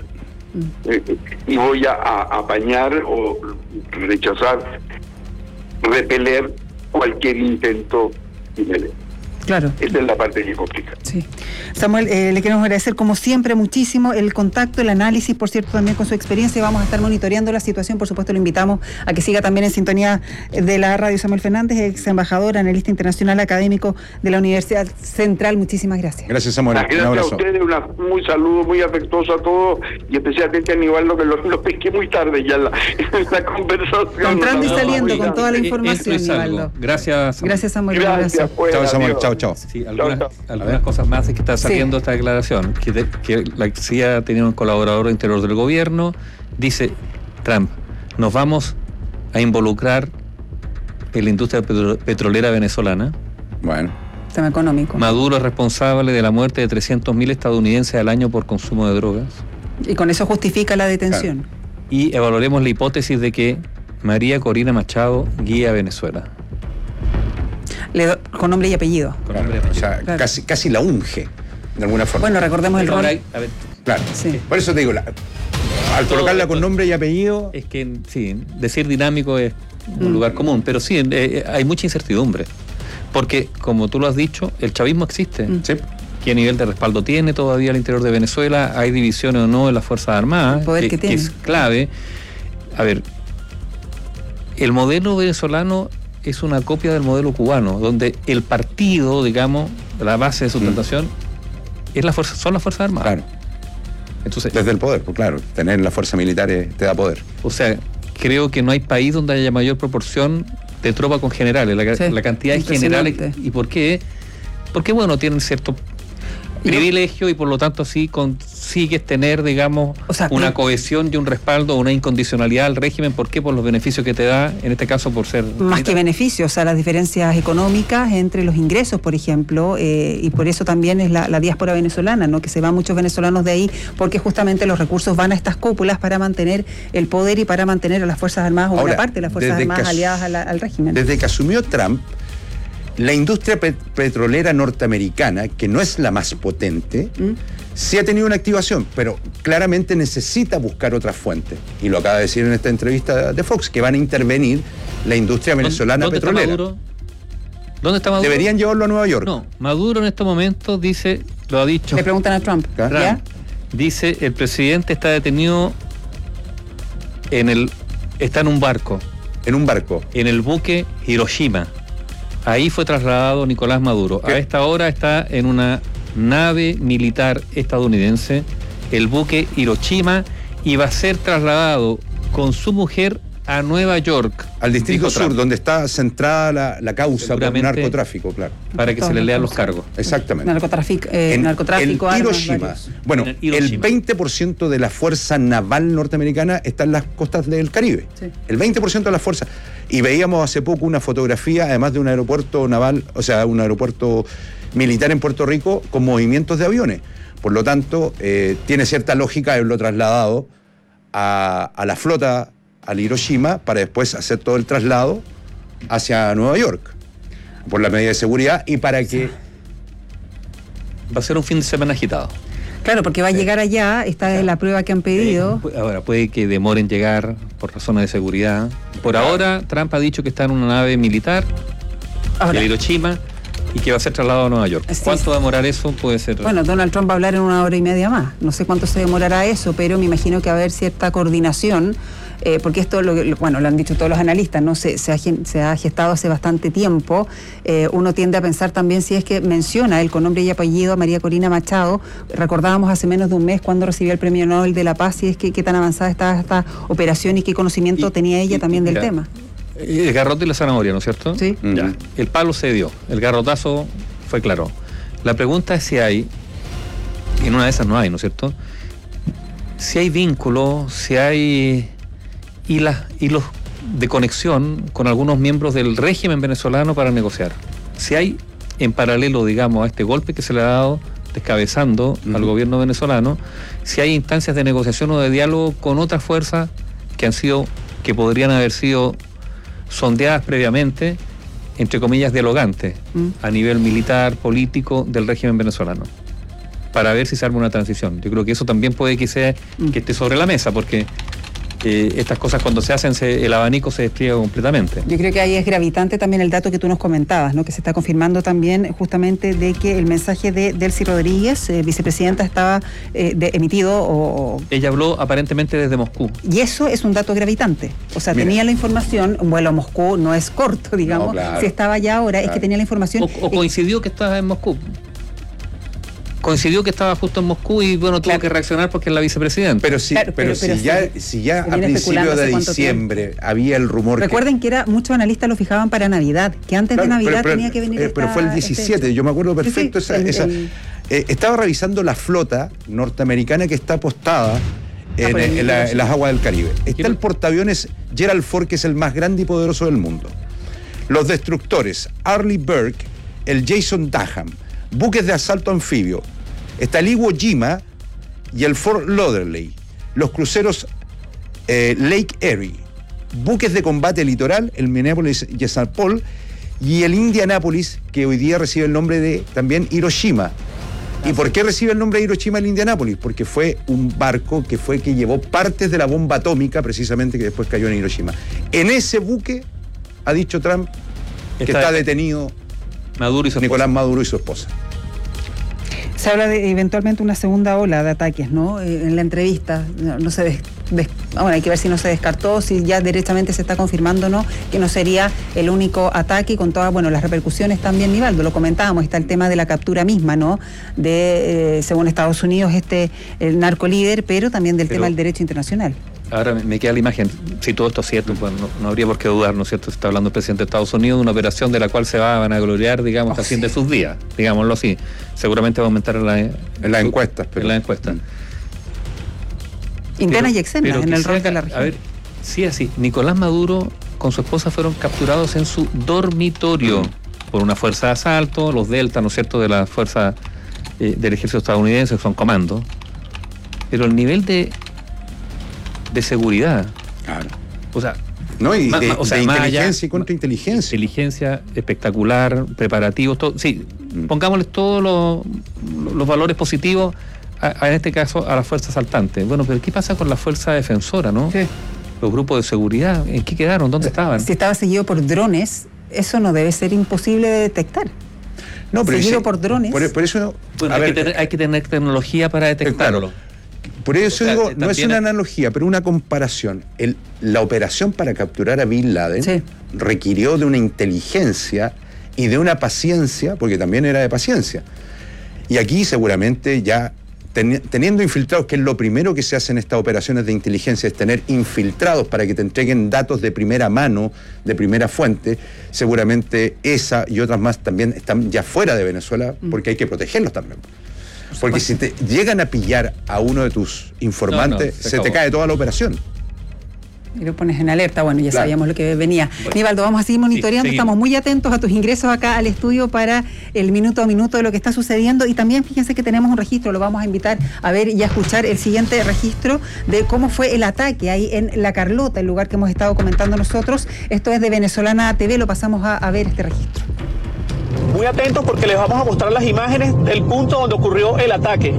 Y voy a apañar o rechazar, repeler cualquier intento de Claro. Esa es la parte que complica. Sí. Samuel, le queremos agradecer como siempre muchísimo el contacto, el análisis, por cierto, también con su experiencia. Vamos a estar monitoreando la situación. Por supuesto, lo invitamos a que siga también en sintonía de la radio. Samuel Fernández, ex embajador, analista internacional, académico de la Universidad Central. Muchísimas gracias. Gracias, Samuel. Gracias a ustedes, un saludo muy afectuoso a todos, y especialmente a Aníbal, que lo pesqué muy tarde ya en la conversación. Entrando y saliendo con toda la información, Aníbaldo. Gracias. Gracias, Samuel. Gracias. Chao, Samuel. Chao. Sí, algunas cosas más es que está saliendo esta declaración, que la CIA tenía un colaborador interior del gobierno. Dice Trump: nos vamos a involucrar en la industria petrolera venezolana. Bueno. Tema económico. Maduro es responsable de la muerte de 300.000 estadounidenses al año por consumo de drogas. Y con eso justifica la detención. Claro. Y evaluaremos la hipótesis de que María Corina Machado guía a Venezuela. Con nombre y apellido. O sea, casi la unge, de alguna forma. Bueno, recordemos el rol. Claro. Sí. Por eso te digo, al colocarla con nombre y apellido... Es que, sí, decir dinámico es un lugar común, pero sí, hay mucha incertidumbre. Porque, como tú lo has dicho, el chavismo existe. Sí. ¿Qué nivel de respaldo tiene todavía al interior de Venezuela? ¿Hay divisiones o no en las Fuerzas Armadas? El poder que tiene. Que es clave. A ver, el modelo venezolano es una copia del modelo cubano, donde el partido, digamos, la base de sustentación son las Fuerzas Armadas. Claro. Entonces, desde el poder, pues claro, tener la fuerza militar te da poder. O sea, creo que no hay país donde haya mayor proporción de tropa con generales, la cantidad de generales. ¿Y por qué? Porque, bueno, tienen cierto privilegio y por lo tanto sí consigues tener, digamos, una cohesión y un respaldo, una incondicionalidad al régimen. ¿Por qué? Por los beneficios que te da, en este caso por ser... Más que beneficios, o sea, las diferencias económicas entre los ingresos, por ejemplo, y por eso también es la diáspora venezolana, ¿no? Que se van muchos venezolanos de ahí, porque justamente los recursos van a estas cúpulas para mantener el poder y para mantener a las Fuerzas Armadas, o una parte de las Fuerzas Armadas aliadas al régimen. Desde que asumió Trump, la industria petrolera norteamericana, que no es la más potente, sí ha tenido una activación, pero claramente necesita buscar otras fuentes. Y lo acaba de decir en esta entrevista de Fox, que van a intervenir la industria venezolana petrolera. ¿Dónde está Maduro? Deberían llevarlo a Nueva York. No, Maduro en estos momentos dice, lo ha dicho. Le preguntan a Trump. ¿Ya? Dice, el presidente está detenido está en un barco. En un barco. En el buque Hiroshima. Ahí fue trasladado Nicolás Maduro. A esta hora está en una nave militar estadounidense, el buque Hiroshima, y va a ser trasladado con su mujer a Nueva York. Al Distrito Sur, donde está centrada la causa por narcotráfico, claro. Para que se le lean los cargos. Exactamente. Narcotráfico, Hiroshima. Bueno, el 20% de la fuerza naval norteamericana está en las costas del Caribe. Sí. El 20% de la fuerza. Y veíamos hace poco una fotografía, además de un aeropuerto naval, o sea, un aeropuerto militar en Puerto Rico con movimientos de aviones. Por lo tanto, tiene cierta lógica haberlo trasladado a la flota, al Hiroshima, para después hacer todo el traslado hacia Nueva York, por la medida de seguridad y para que... Va a ser un fin de semana agitado. Claro, porque va a llegar allá, esta es la prueba que han pedido. Ahora, puede que demoren llegar por razones de seguridad. Por ahora, Trump ha dicho que está en una nave militar, de Hiroshima, y que va a ser trasladado a Nueva York. Sí. ¿Cuánto va a demorar eso? Puede ser... Bueno, Donald Trump va a hablar en 1 hora y media más. No sé cuánto se demorará eso, pero me imagino que va a haber cierta coordinación, porque esto lo han dicho todos los analistas, ¿no? Se ha gestado hace bastante tiempo. Uno tiende a pensar también, si es que menciona él con nombre y apellido a María Corina Machado. Recordábamos hace menos de un mes cuando recibió el Premio Nobel de la Paz, y es que qué tan avanzada estaba esta operación y qué conocimiento tenía ella también del tema. El garrote y la zanahoria, ¿no es cierto? Sí. Ya. El palo se dio, el garrotazo fue claro. La pregunta es si hay, y en una de esas no hay, ¿no es cierto? Si hay vínculos, si hay hilos de conexión con algunos miembros del régimen venezolano para negociar. Si hay, en paralelo, digamos, a este golpe que se le ha dado descabezando al gobierno venezolano, si hay instancias de negociación o de diálogo con otras fuerzas que podrían haber sido sondeadas previamente, entre comillas, dialogantes, a nivel militar, político, del régimen venezolano, para ver si se arma una transición. Yo creo que eso también puede que esté sobre la mesa, porque estas cosas cuando se hacen, el abanico se despliega completamente. Yo creo que ahí es gravitante también el dato que tú nos comentabas, ¿no? Que se está confirmando también justamente de que el mensaje de Delcy Rodríguez, vicepresidenta, estaba emitido Ella habló aparentemente desde Moscú. Y eso es un dato gravitante. O sea, tenía la información, un vuelo a Moscú no es corto, digamos, claro. Si estaba allá ahora, es que tenía la información. O coincidió que estaba en Moscú. Coincidió que estaba justo en Moscú y tuvo que reaccionar porque es la vicepresidenta. Pero si ya a principios de diciembre había el rumor. Recuerden que muchos analistas lo fijaban para Navidad, que antes de Navidad tenía que venir. Pero fue el 17, yo me acuerdo perfecto. Estaba revisando la flota norteamericana que está apostada en las aguas del Caribe. Está el portaaviones Gerald Ford, que es el más grande y poderoso del mundo. Los destructores Arleigh Burke, el Jason Dahan, buques de asalto anfibio. Está el Iwo Jima y el Fort Lauderdale, los cruceros Lake Erie, buques de combate litoral, el Minneapolis y St. Paul, y el Indianapolis, que hoy día recibe el nombre de también Hiroshima. ¿Y por qué recibe el nombre de Hiroshima el Indianapolis? Porque fue un barco que llevó partes de la bomba atómica, precisamente, que después cayó en Hiroshima. En ese buque, ha dicho Trump, que está detenido Nicolás Maduro y su esposa. Se habla de eventualmente una segunda ola de ataques, ¿no? En la entrevista no se bueno, hay que ver si no se descartó, si ya directamente se está confirmando o no, que no sería el único ataque, con todas, bueno, las repercusiones también, Nivaldo, lo comentábamos, está el tema de la captura misma, ¿no? De, según Estados Unidos, el narcolíder, pero también del tema del derecho internacional. Ahora me queda la imagen, si todo esto es cierto, pues no habría por qué dudar, ¿no es cierto? Se está hablando el presidente de Estados Unidos de una operación de la cual se va a vanagloriar, digamos, hasta el fin de sus días, digámoslo así. Seguramente va a aumentar en las encuestas. En las encuestas. Internas y externas en el rol de la región. A ver, sí, así. Nicolás Maduro con su esposa fueron capturados en su dormitorio por una fuerza de asalto, los Delta, ¿no es cierto?, de la fuerza del ejército estadounidense, son comandos. Pero el nivel de seguridad. Claro. O sea, no, y de inteligencia y contrainteligencia. Inteligencia espectacular, preparativos, todo. Sí, pongámosle todos los valores positivos en este caso a la fuerza asaltante. Bueno, pero ¿qué pasa con la fuerza defensora, no? Sí. Los grupos de seguridad, ¿en qué quedaron? ¿Dónde estaban? Si estaba seguido por drones, eso no debe ser imposible de detectar. No, pero seguido por drones. Por eso, bueno, hay que tener tecnología para detectarlo. Claro. Por eso digo, no es una analogía, pero una comparación. La operación para capturar a Bin Laden requirió de una inteligencia y de una paciencia, porque también era de paciencia. Y aquí seguramente ya teniendo infiltrados, que es lo primero que se hace en estas operaciones de inteligencia, es tener infiltrados para que te entreguen datos de primera mano, de primera fuente, seguramente esa y otras más también están ya fuera de Venezuela, porque hay que protegerlos también. Porque si te llegan a pillar a uno de tus informantes, se te cae toda la operación. Y lo pones en alerta, bueno, ya sabíamos lo que venía. Bueno. Nivaldo, vamos a seguir monitoreando, estamos muy atentos a tus ingresos acá al estudio para el minuto a minuto de lo que está sucediendo, y también fíjense que tenemos un registro, lo vamos a invitar a ver y a escuchar el siguiente registro de cómo fue el ataque ahí en La Carlota, el lugar que hemos estado comentando nosotros. Esto es de Venezolana TV, lo pasamos a ver este registro. Muy atentos porque les vamos a mostrar las imágenes del punto donde ocurrió el ataque.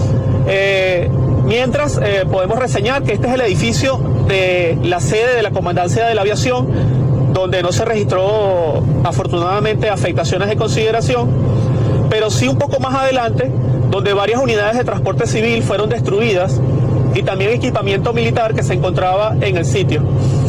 Mientras podemos reseñar que este es el edificio de la sede de la Comandancia de la Aviación, donde no se registró afortunadamente afectaciones de consideración, pero sí un poco más adelante, donde varias unidades de transporte civil fueron destruidas y también equipamiento militar que se encontraba en el sitio.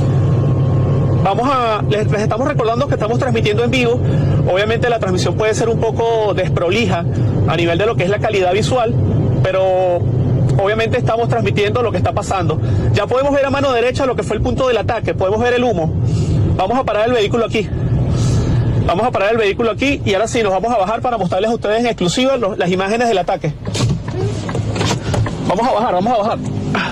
Les estamos recordando que estamos transmitiendo en vivo. Obviamente la transmisión puede ser un poco desprolija a nivel de lo que es la calidad visual, pero obviamente estamos transmitiendo lo que está pasando. Ya podemos ver a mano derecha lo que fue el punto del ataque, podemos ver el humo. Vamos a parar el vehículo aquí. Vamos a parar el vehículo aquí y ahora sí nos vamos a bajar para mostrarles a ustedes en exclusiva las imágenes del ataque. Vamos a bajar, vamos a bajar.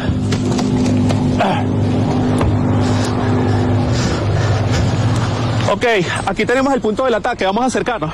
Ok, aquí tenemos el punto del ataque, vamos a acercarnos.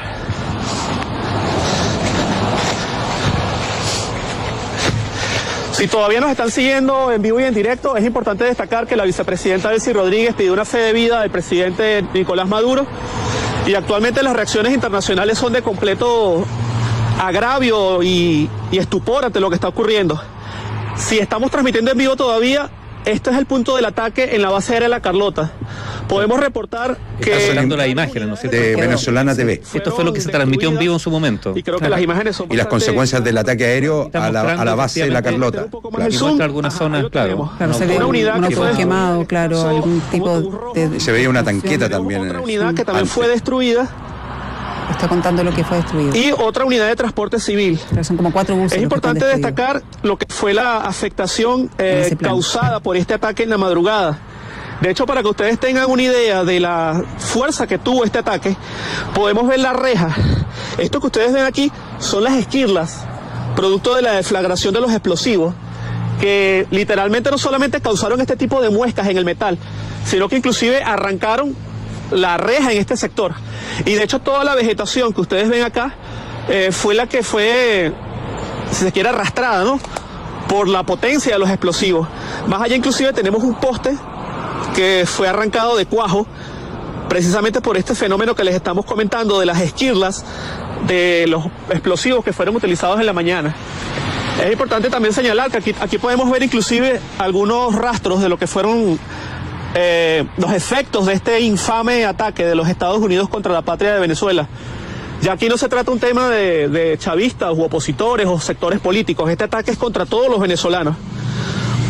Si todavía nos están siguiendo en vivo y en directo, es importante destacar que la vicepresidenta Delcy Rodríguez pidió una fe de vida del presidente Nicolás Maduro, y actualmente las reacciones internacionales son de completo agravio y estupor ante lo que está ocurriendo. Si estamos transmitiendo en vivo todavía, este es el punto del ataque en la base aérea de La Carlota. Podemos reportar que... Está sonando las imágenes, ¿no es cierto? De Venezolana TV. Esto fue lo que se transmitió en vivo en su momento. Y creo que las imágenes son y las consecuencias del ataque aéreo a la base de La Carlota. Y muestra algunas zonas, claro. Se ve un auto quemado, claro, algún tipo de... Se veía una tanqueta también. Otra unidad que también fue destruida. Está contando lo que fue destruido. Y otra unidad de transporte civil. Pero son como 4 buses. Es importante destacar lo que fue la afectación causada por este ataque en la madrugada. De hecho, para que ustedes tengan una idea de la fuerza que tuvo este ataque, podemos ver la reja. Esto que ustedes ven aquí son las esquirlas, producto de la deflagración de los explosivos, que literalmente no solamente causaron este tipo de muescas en el metal, sino que inclusive arrancaron la reja en este sector. Y de hecho toda la vegetación que ustedes ven acá fue la que fue, si se quiere, arrastrada, ¿no?, por la potencia de los explosivos. Más allá inclusive tenemos un poste que fue arrancado de cuajo, precisamente por este fenómeno que les estamos comentando de las esquirlas de los explosivos que fueron utilizados en la mañana. Es importante también señalar que aquí podemos ver inclusive algunos rastros de lo que fueron los efectos de este infame ataque de los Estados Unidos contra la patria de Venezuela. Ya aquí no se trata un tema de chavistas u opositores o sectores políticos, este ataque es contra todos los venezolanos.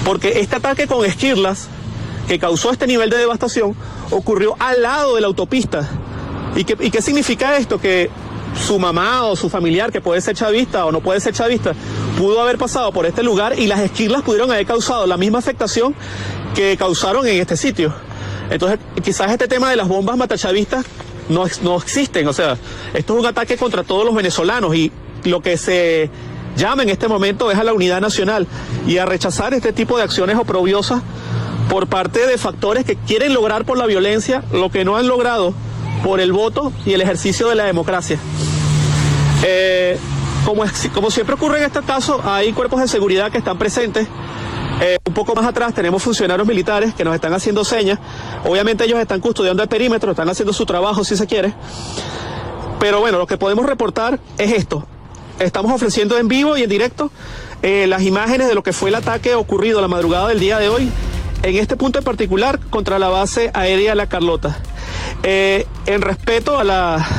porque este ataque con esquirlas que causó este nivel de devastación ocurrió al lado de la autopista. ¿Y qué significa esto? Que su mamá o su familiar, que puede ser chavista o no puede ser chavista, pudo haber pasado por este lugar y las esquirlas pudieron haber causado la misma afectación que causaron en este sitio. Entonces, quizás este tema de las bombas matachavistas no existen. O sea, esto es un ataque contra todos los venezolanos y lo que se llama en este momento es a la unidad nacional y a rechazar este tipo de acciones oprobiosas por parte de factores que quieren lograr por la violencia lo que no han logrado por el voto y el ejercicio de la democracia. Como siempre ocurre en este caso, hay cuerpos de seguridad que están presentes. Un poco más atrás tenemos funcionarios militares que nos están haciendo señas. Obviamente ellos están custodiando el perímetro, están haciendo su trabajo si se quiere. Pero bueno, lo que podemos reportar es esto. Estamos ofreciendo en vivo y en directo las imágenes de lo que fue el ataque ocurrido la madrugada del día de hoy, en este punto en particular, contra la base aérea La Carlota. En respeto a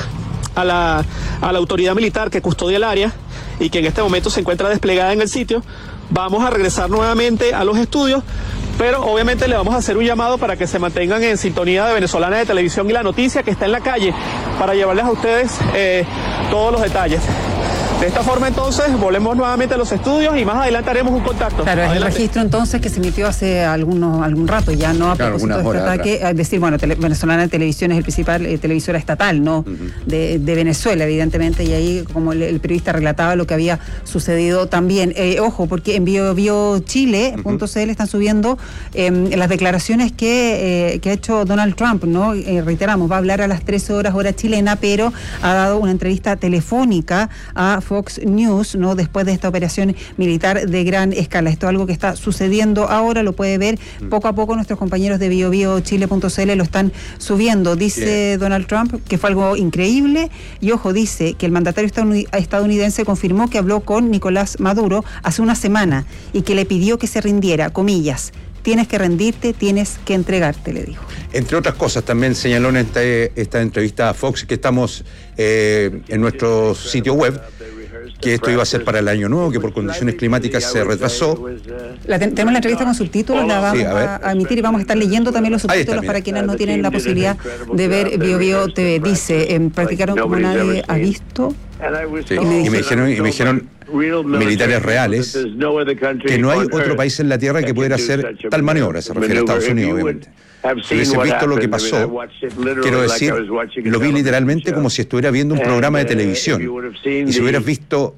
la autoridad militar que custodia el área y que en este momento se encuentra desplegada en el sitio, vamos a regresar nuevamente a los estudios, pero obviamente le vamos a hacer un llamado para que se mantengan en sintonía de Venezolana de Televisión y La Noticia, que está en la calle, para llevarles a ustedes todos los detalles. De esta forma, entonces, volvemos nuevamente a los estudios y más adelante haremos un contacto. Claro, es el registro entonces que se emitió hace algún rato, ya no a propósito de este ataque. Es decir, bueno, Venezolana de Televisión es el principal televisora estatal, ¿no? De Venezuela, evidentemente, y ahí, como el periodista relataba lo que había sucedido también. Ojo, porque en biobiochile.cl están subiendo las declaraciones que ha hecho Donald Trump, ¿no? Reiteramos, va a hablar a las 13 horas hora chilena, pero ha dado una entrevista telefónica a Fox News, ¿no? Después de esta operación militar de gran escala. Esto es algo que está sucediendo ahora, lo puede ver poco a poco nuestros compañeros de biobiochile.cl lo están subiendo. Dice Donald Trump que fue algo increíble y ojo, dice que el mandatario estadounidense confirmó que habló con Nicolás Maduro hace una semana y que le pidió que se rindiera, comillas. Tienes que rendirte, tienes que entregarte, le dijo. Entre otras cosas, también señaló en esta entrevista a Fox que estamos en nuestro sitio web, que esto iba a ser para el año nuevo, que por condiciones climáticas se retrasó. Tenemos la entrevista con subtítulos, la vamos a emitir y vamos a estar leyendo también los subtítulos para quienes no tienen la posibilidad de ver BioBio TV. Dice, practicaron como nadie ha visto. Sí, y me dijeron militares reales que no hay otro país en la Tierra que pudiera hacer tal maniobra, se refiere a Estados Unidos, obviamente. Si hubiese visto lo que pasó, quiero decir, lo vi literalmente como si estuviera viendo un programa de televisión. Y si hubieras visto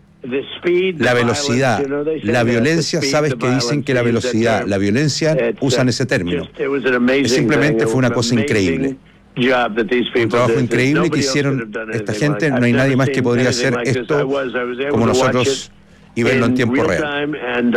la velocidad, la violencia, sabes que dicen que la velocidad, la violencia, usan ese término. Simplemente fue una cosa increíble. Un trabajo increíble que hicieron esta gente. No hay nadie más que podría hacer esto como nosotros y verlo en tiempo real.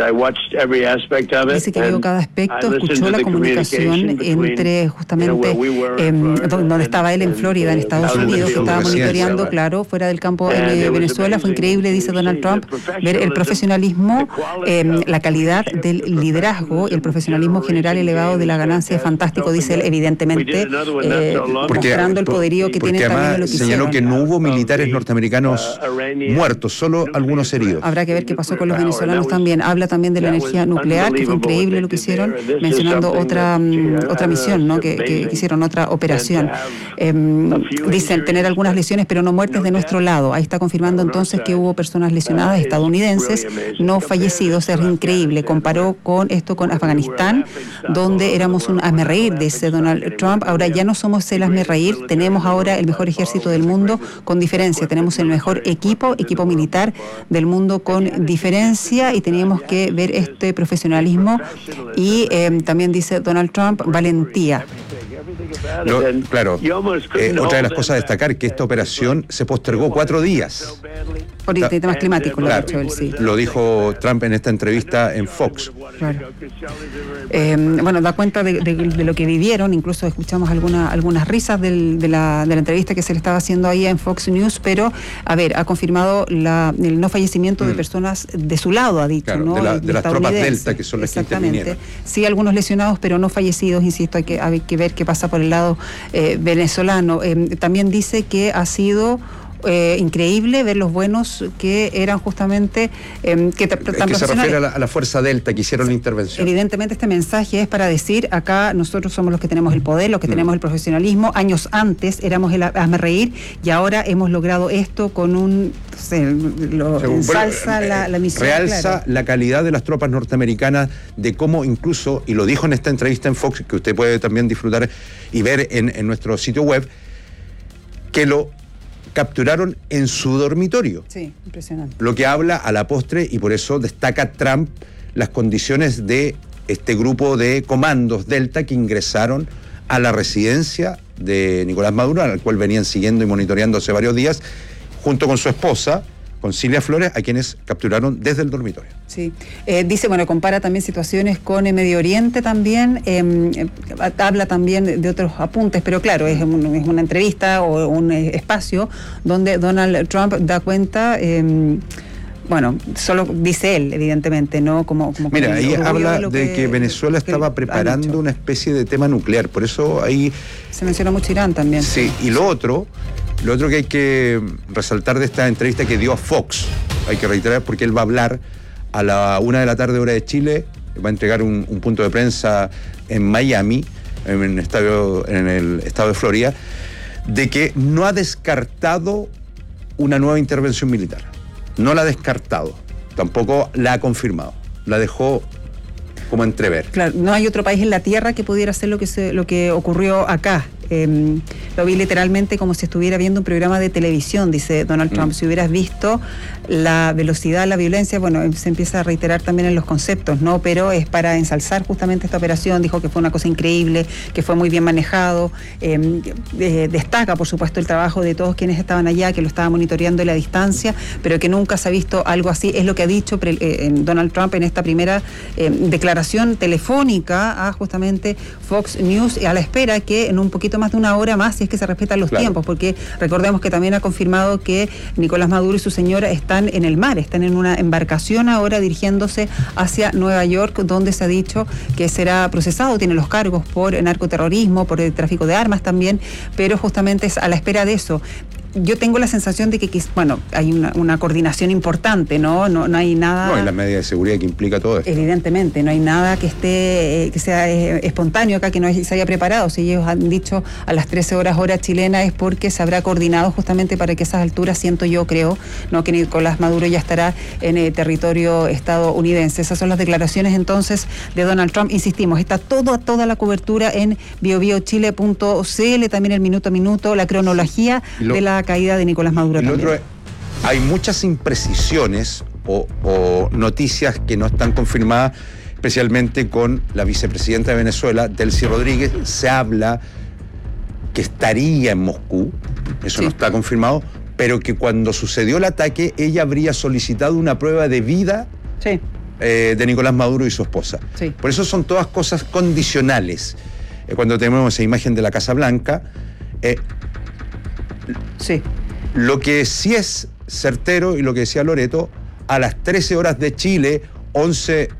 Dice que vio cada aspecto, escuchó la comunicación entre justamente donde estaba él en Florida, en Estados Unidos, que estaba monitoreando, claro, fuera del campo en Venezuela. Fue increíble, dice Donald Trump, ver el profesionalismo, la calidad del liderazgo y el profesionalismo general elevado de la ganancia. Es fantástico, dice él, evidentemente, mostrando el poderío que tiene también de lo que señaló que no hubo militares norteamericanos muertos, solo algunos heridos. Habrá que ver qué pasó con los venezolanos también. Habla también de la energía nuclear, que fue increíble lo que hicieron, mencionando otra misión, ¿no? que hicieron, otra operación. Dicen tener algunas lesiones, pero no muertes de nuestro lado. Ahí está confirmando entonces que hubo personas lesionadas estadounidenses, no fallecidos. Es increíble. Comparó con esto con Afganistán, donde éramos un hazmerreír, dice Donald Trump. Ahora ya no somos el hazmerreír, tenemos ahora el mejor ejército del mundo, con diferencia. Tenemos el mejor equipo militar del mundo, con diferencia, y teníamos que ver este profesionalismo y también dice Donald Trump, valentía. Claro, otra de las cosas a destacar que esta operación se postergó 4 días. Por temas climáticos, lo ha dicho él, sí. Lo dijo Trump en esta entrevista en Fox. Claro. Bueno, da cuenta de lo que vivieron, incluso escuchamos algunas risas de la entrevista que se le estaba haciendo ahí en Fox News, pero, a ver, ha confirmado el no fallecimiento de personas de su lado, ha dicho, claro, ¿no? De las tropas Delta, que son las que intervinieron. Sí, algunos lesionados, pero no fallecidos, insisto, hay que ver qué pasa por el lado venezolano. También dice que ha sido increíble ver los buenos que eran justamente que se refiere a la fuerza Delta que hicieron la intervención. Evidentemente este mensaje es para decir, acá nosotros somos los que tenemos el poder, los que tenemos el profesionalismo. Años antes éramos el hazme-reír y ahora hemos logrado esto con un... ensalza la misión. Realza la calidad de las tropas norteamericanas, de cómo incluso, y lo dijo en esta entrevista en Fox, que usted puede también disfrutar y ver en nuestro sitio web, que lo capturaron en su dormitorio. Sí, impresionante. Lo que habla a la postre, y por eso destaca Trump las condiciones de este grupo de comandos Delta que ingresaron a la residencia de Nicolás Maduro, al cual venían siguiendo y monitoreando hace varios días, junto con su esposa, con Cilia Flores, a quienes capturaron desde el dormitorio. Sí, dice, bueno, compara también situaciones con el Medio Oriente también, habla también de otros apuntes, pero claro, es una entrevista o un espacio donde Donald Trump da cuenta... bueno, solo dice él, evidentemente, ¿no? Como mira, ahí habla de que Venezuela estaba preparando una especie de tema nuclear, por eso ahí... Se menciona mucho Irán también. Sí, y lo otro que hay que resaltar de esta entrevista que dio a Fox, hay que reiterar, porque él va a hablar a la 1 de la tarde hora de Chile, va a entregar un punto de prensa en Miami, en el estado de Florida, de que no ha descartado una nueva intervención militar. No la ha descartado, tampoco la ha confirmado, la dejó como entrever. Claro, no hay otro país en la Tierra que pudiera hacer lo que ocurrió acá. Lo vi literalmente como si estuviera viendo un programa de televisión, dice Donald Trump. Si hubieras visto la velocidad, la violencia, bueno, se empieza a reiterar también en los conceptos, ¿no? Pero es para ensalzar justamente esta operación. Dijo que fue una cosa increíble, que fue muy bien manejado. Destaca, por supuesto, el trabajo de todos quienes estaban allá, que lo estaban monitoreando a la distancia, pero que nunca se ha visto algo así. Es lo que ha dicho Donald Trump en esta primera declaración telefónica a justamente Fox News, a la espera que en un poquito más de una hora más, si es que se respetan los tiempos, porque recordemos que también ha confirmado que Nicolás Maduro y su señora están en el mar, están en una embarcación ahora dirigiéndose hacia Nueva York, donde se ha dicho que será procesado, tiene los cargos por narcoterrorismo, por el tráfico de armas también, pero justamente es a la espera de eso. Yo tengo la sensación de que, bueno, hay una coordinación importante, ¿no? No hay nada... No, y la medida de seguridad que implica todo esto. Evidentemente, no hay nada que sea espontáneo acá, que no se haya preparado. Si ellos han dicho a las 13 horas hora chilena es porque se habrá coordinado justamente para que esas alturas, creo, ¿no? Que Nicolás Maduro ya estará en el territorio estadounidense. Esas son las declaraciones entonces de Donald Trump. Insistimos, está toda la cobertura en biobiochile.cl, también el minuto a minuto, la cronología de la caída de Nicolás Maduro también. Hay muchas imprecisiones o noticias que no están confirmadas, especialmente con la vicepresidenta de Venezuela, Delcy Rodríguez. Se habla que estaría en Moscú, eso no está confirmado, pero que cuando sucedió el ataque ella habría solicitado una prueba de vida de Nicolás Maduro y su esposa. Por eso son todas cosas condicionales. Cuando tenemos esa imagen de la Casa Blanca, lo que sí es certero, y lo que decía Loreto, a las 13 horas de Chile, 11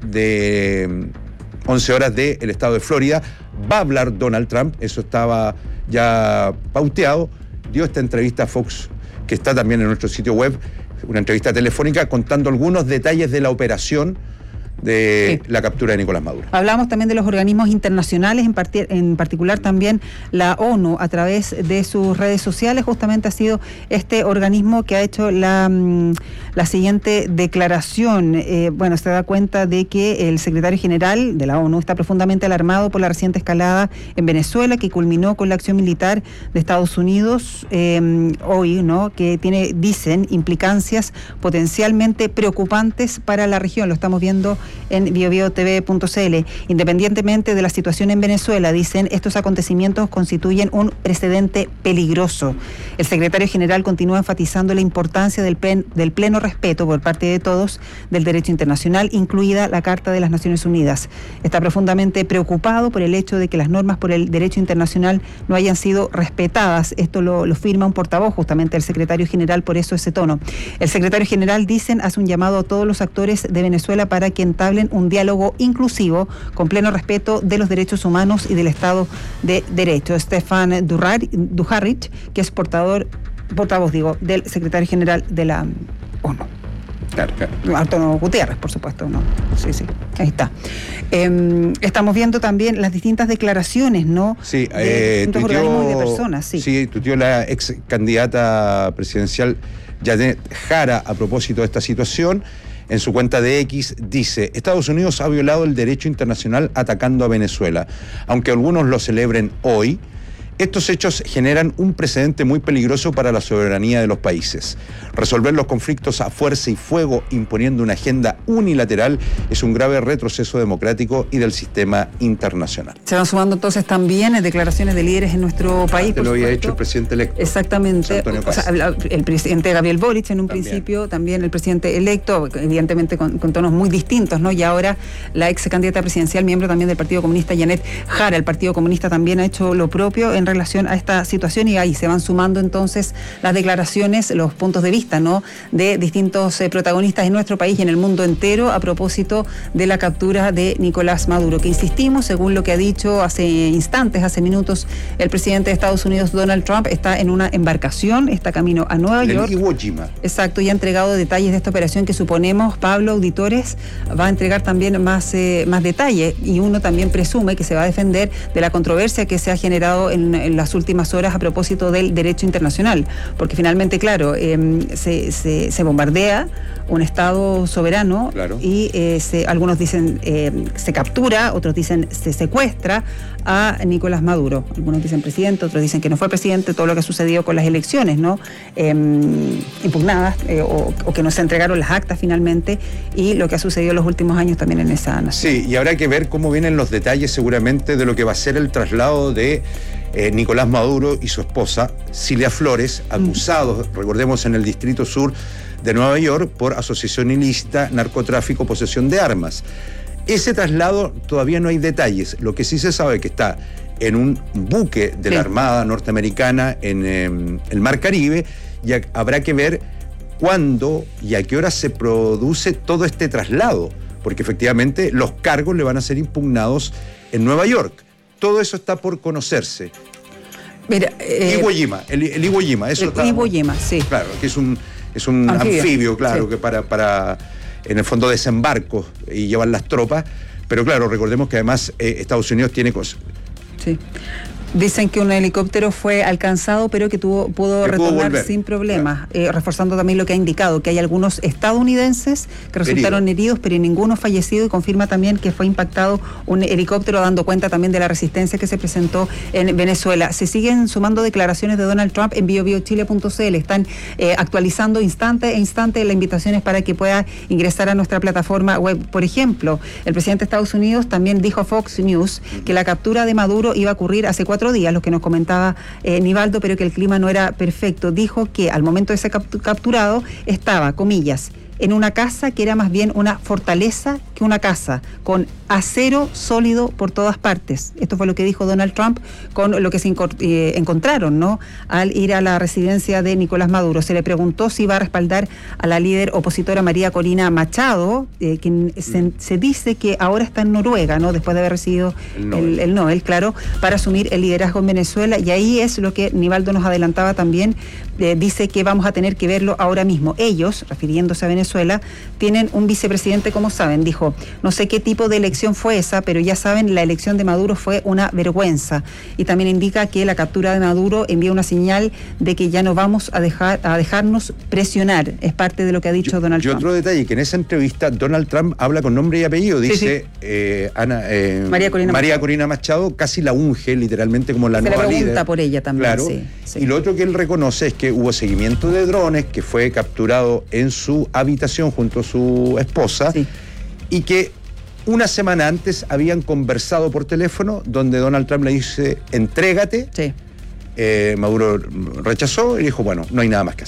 horas del estado de Florida, va a hablar Donald Trump, eso estaba ya pauteado, dio esta entrevista a Fox, que está también en nuestro sitio web, una entrevista telefónica contando algunos detalles de la operación de la captura de Nicolás Maduro. Hablamos también de los organismos internacionales, en particular también la ONU, a través de sus redes sociales, justamente ha sido este organismo que ha hecho la siguiente declaración. Bueno, se da cuenta de que el secretario general de la ONU está profundamente alarmado por la reciente escalada en Venezuela, que culminó con la acción militar de Estados Unidos hoy, ¿no? Que tiene, dicen, implicancias potencialmente preocupantes para la región. Lo estamos viendo en biobiotv.cl. Independientemente de la situación en Venezuela, dicen, estos acontecimientos constituyen un precedente peligroso. El secretario general continúa enfatizando la importancia del pleno respeto por parte de todos del derecho internacional, incluida la Carta de las Naciones Unidas. Está profundamente preocupado por el hecho de que las normas por el derecho internacional no hayan sido respetadas. Esto lo firma un portavoz justamente del secretario general, por eso ese tono. El secretario general, dicen, hace un llamado a todos los actores de Venezuela para que entablen un diálogo inclusivo con pleno respeto de los derechos humanos y del Estado de Derecho. Stefan Dujarric, que es portavoz del secretario general de la ONU. Claro. Antonio Guterres, por supuesto, ¿no? Sí, ahí está. Estamos viendo también las distintas declaraciones, ¿no? Sí, de distintos organismos y de personas, Sí, tuiteó la ex candidata presidencial Janet Jara a propósito de esta situación. En su cuenta de X dice: Estados Unidos ha violado el derecho internacional atacando a Venezuela. Aunque algunos lo celebren hoy, estos hechos generan un precedente muy peligroso para la soberanía de los países. Resolver los conflictos a fuerza y fuego imponiendo una agenda unilateral es un grave retroceso democrático y del sistema internacional. Se van sumando entonces también declaraciones de líderes en nuestro país. Lo había hecho el presidente electo. Exactamente. El presidente Gabriel Boric en un principio, también el presidente electo, evidentemente con tonos muy distintos, ¿no? Y ahora la ex candidata presidencial, miembro también del Partido Comunista, Janet Jara. El Partido Comunista también ha hecho lo propio en relación a esta situación, y ahí se van sumando entonces las declaraciones, los puntos de vista, ¿no?, de distintos protagonistas en nuestro país y en el mundo entero a propósito de la captura de Nicolás Maduro, que insistimos, según lo que ha dicho hace minutos, el presidente de Estados Unidos, Donald Trump, está en una embarcación, está camino a Nueva York. Iwo Jima. Exacto, y ha entregado detalles de esta operación que suponemos, Pablo, auditores, va a entregar también más detalles, y uno también presume que se va a defender de la controversia que se ha generado en las últimas horas a propósito del derecho internacional, porque finalmente, claro, se bombardea un Estado soberano, claro, y algunos dicen se captura, otros dicen se secuestra a Nicolás Maduro. Algunos dicen presidente, otros dicen que no fue presidente, todo lo que ha sucedido con las elecciones, ¿no?, impugnadas, o que no se entregaron las actas finalmente, y lo que ha sucedido en los últimos años también en esa nación. Sí, y habrá que ver cómo vienen los detalles seguramente de lo que va a ser el traslado de Nicolás Maduro y su esposa, Cilia Flores, acusados, recordemos, en el Distrito Sur de Nueva York por asociación ilícita, narcotráfico, posesión de armas. Ese traslado todavía no hay detalles. Lo que sí se sabe es que está en un buque de la Armada norteamericana en el Mar Caribe, y habrá que ver cuándo y a qué hora se produce todo este traslado, porque efectivamente los cargos le van a ser impugnados en Nueva York. Todo eso está por conocerse. Mira, Iwo Jima, el Iwo Jima, eso está. Iwo Jima, sí. Claro, que es un anfibio, claro, sí, que para en el fondo desembarcos y llevar las tropas, pero claro, recordemos que además Estados Unidos tiene cosas. Sí. Dicen que un helicóptero fue alcanzado, pero que pudo retornar sin problemas, claro, reforzando también lo que ha indicado, que hay algunos estadounidenses que resultaron heridos, pero ninguno fallecido, y confirma también que fue impactado un helicóptero, dando cuenta también de la resistencia que se presentó en Venezuela. Se siguen sumando declaraciones de Donald Trump en biobiochile.cl, están actualizando instante a instante las invitaciones para que pueda ingresar a nuestra plataforma web. Por ejemplo, el presidente de Estados Unidos también dijo a Fox News que la captura de Maduro iba a ocurrir hace 4 días, lo que nos comentaba Nivaldo, pero que el clima no era perfecto. Dijo que al momento de ser capturado estaba, comillas, en una casa que era más bien una fortaleza que una casa, con acero sólido por todas partes. Esto fue lo que dijo Donald Trump con lo que se encontraron, ¿no?, al ir a la residencia de Nicolás Maduro. Se le preguntó si iba a respaldar a la líder opositora María Corina Machado, quien se dice que ahora está en Noruega, ¿no?, después de haber recibido el Nobel, claro, para asumir el liderazgo en Venezuela, y ahí es lo que Nivaldo nos adelantaba también. Dice que vamos a tener que verlo ahora mismo. Ellos, refiriéndose a Venezuela, tienen un vicepresidente, como saben. Dijo, no sé qué tipo de elección fue esa, pero ya saben, la elección de Maduro fue una vergüenza. Y también indica que la captura de Maduro envía una señal de que ya no vamos a dejarnos presionar. Es parte de lo que ha dicho Donald Trump. Y otro detalle, que en esa entrevista Donald Trump habla con nombre y apellido. Dice, sí. María Corina Machado casi la unge literalmente como la nueva líder. Se le pregunta por ella también. Claro. Sí. Y lo otro que él reconoce es que hubo seguimiento de drones, que fue capturado en su habitación junto a su esposa, y que una semana antes habían conversado por teléfono, donde Donald Trump le dice, entrégate. Maduro rechazó y dijo, bueno, no hay nada más que hacer.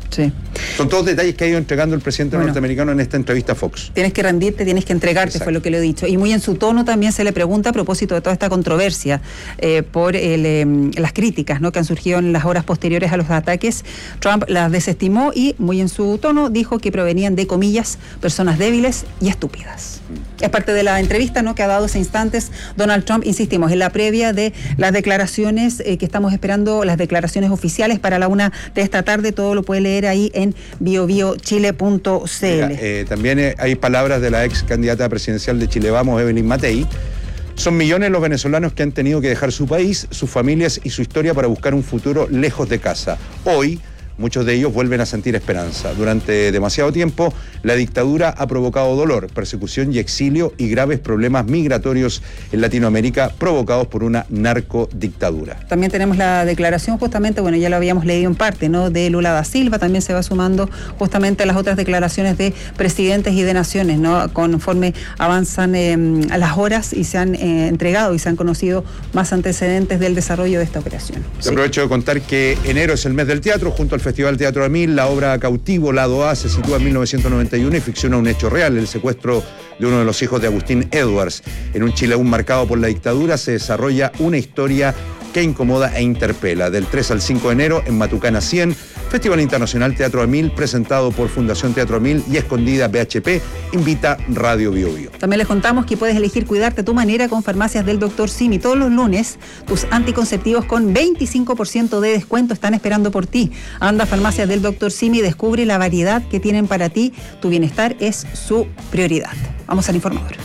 Sí. Son todos detalles que ha ido entregando el presidente norteamericano en esta entrevista a Fox. Tienes que rendirte, tienes que entregarte, exacto, fue lo que le he dicho. Y muy en su tono también se le pregunta a propósito de toda esta controversia por las críticas, ¿no?, que han surgido en las horas posteriores a los ataques. Trump las desestimó y muy en su tono dijo que provenían de, comillas, personas débiles y estúpidas. Es parte de la entrevista, ¿no?, que ha dado hace instantes Donald Trump, insistimos, en la previa de las declaraciones que estamos esperando, las declaraciones oficiales para la 1 de esta tarde. Todo lo puede leer ahí en biobiochile.cl. También hay palabras de la ex candidata presidencial de Chile Vamos, Evelyn Matei. Son millones los venezolanos que han tenido que dejar su país, sus familias y su historia para buscar un futuro lejos de casa. Hoy, muchos de ellos vuelven a sentir esperanza. Durante demasiado tiempo, la dictadura ha provocado dolor, persecución y exilio y graves problemas migratorios en Latinoamérica provocados por una narcodictadura. También tenemos la declaración justamente, bueno, ya lo habíamos leído en parte, ¿no?, de Lula da Silva. También se va sumando justamente a las otras declaraciones de presidentes y de naciones, ¿no?, conforme avanzan las horas y se han entregado y se han conocido más antecedentes del desarrollo de esta operación. Sí. Aprovecho de contar que enero es el mes del teatro. Junto al Festival Teatro a Mil, la obra Cautivo, lado A, se sitúa en 1991 y ficciona un hecho real, el secuestro de uno de los hijos de Agustín Edwards. En un Chile aún marcado por la dictadura se desarrolla una historia que incomoda e interpela. Del 3 al 5 de enero en Matucana 100, Festival Internacional Teatro a Mil, presentado por Fundación Teatro a Mil y Escondida BHP, invita Radio Bio Bio. También les contamos que puedes elegir cuidarte a tu manera con Farmacias del Dr. Simi. Todos los lunes, tus anticonceptivos con 25% de descuento están esperando por ti. Anda a Farmacias del Dr. Simi y descubre la variedad que tienen para ti. Tu bienestar es su prioridad. Vamos al informador.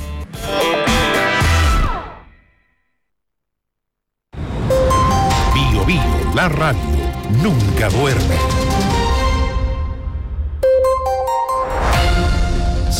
Bio Bio, la radio nunca duerme.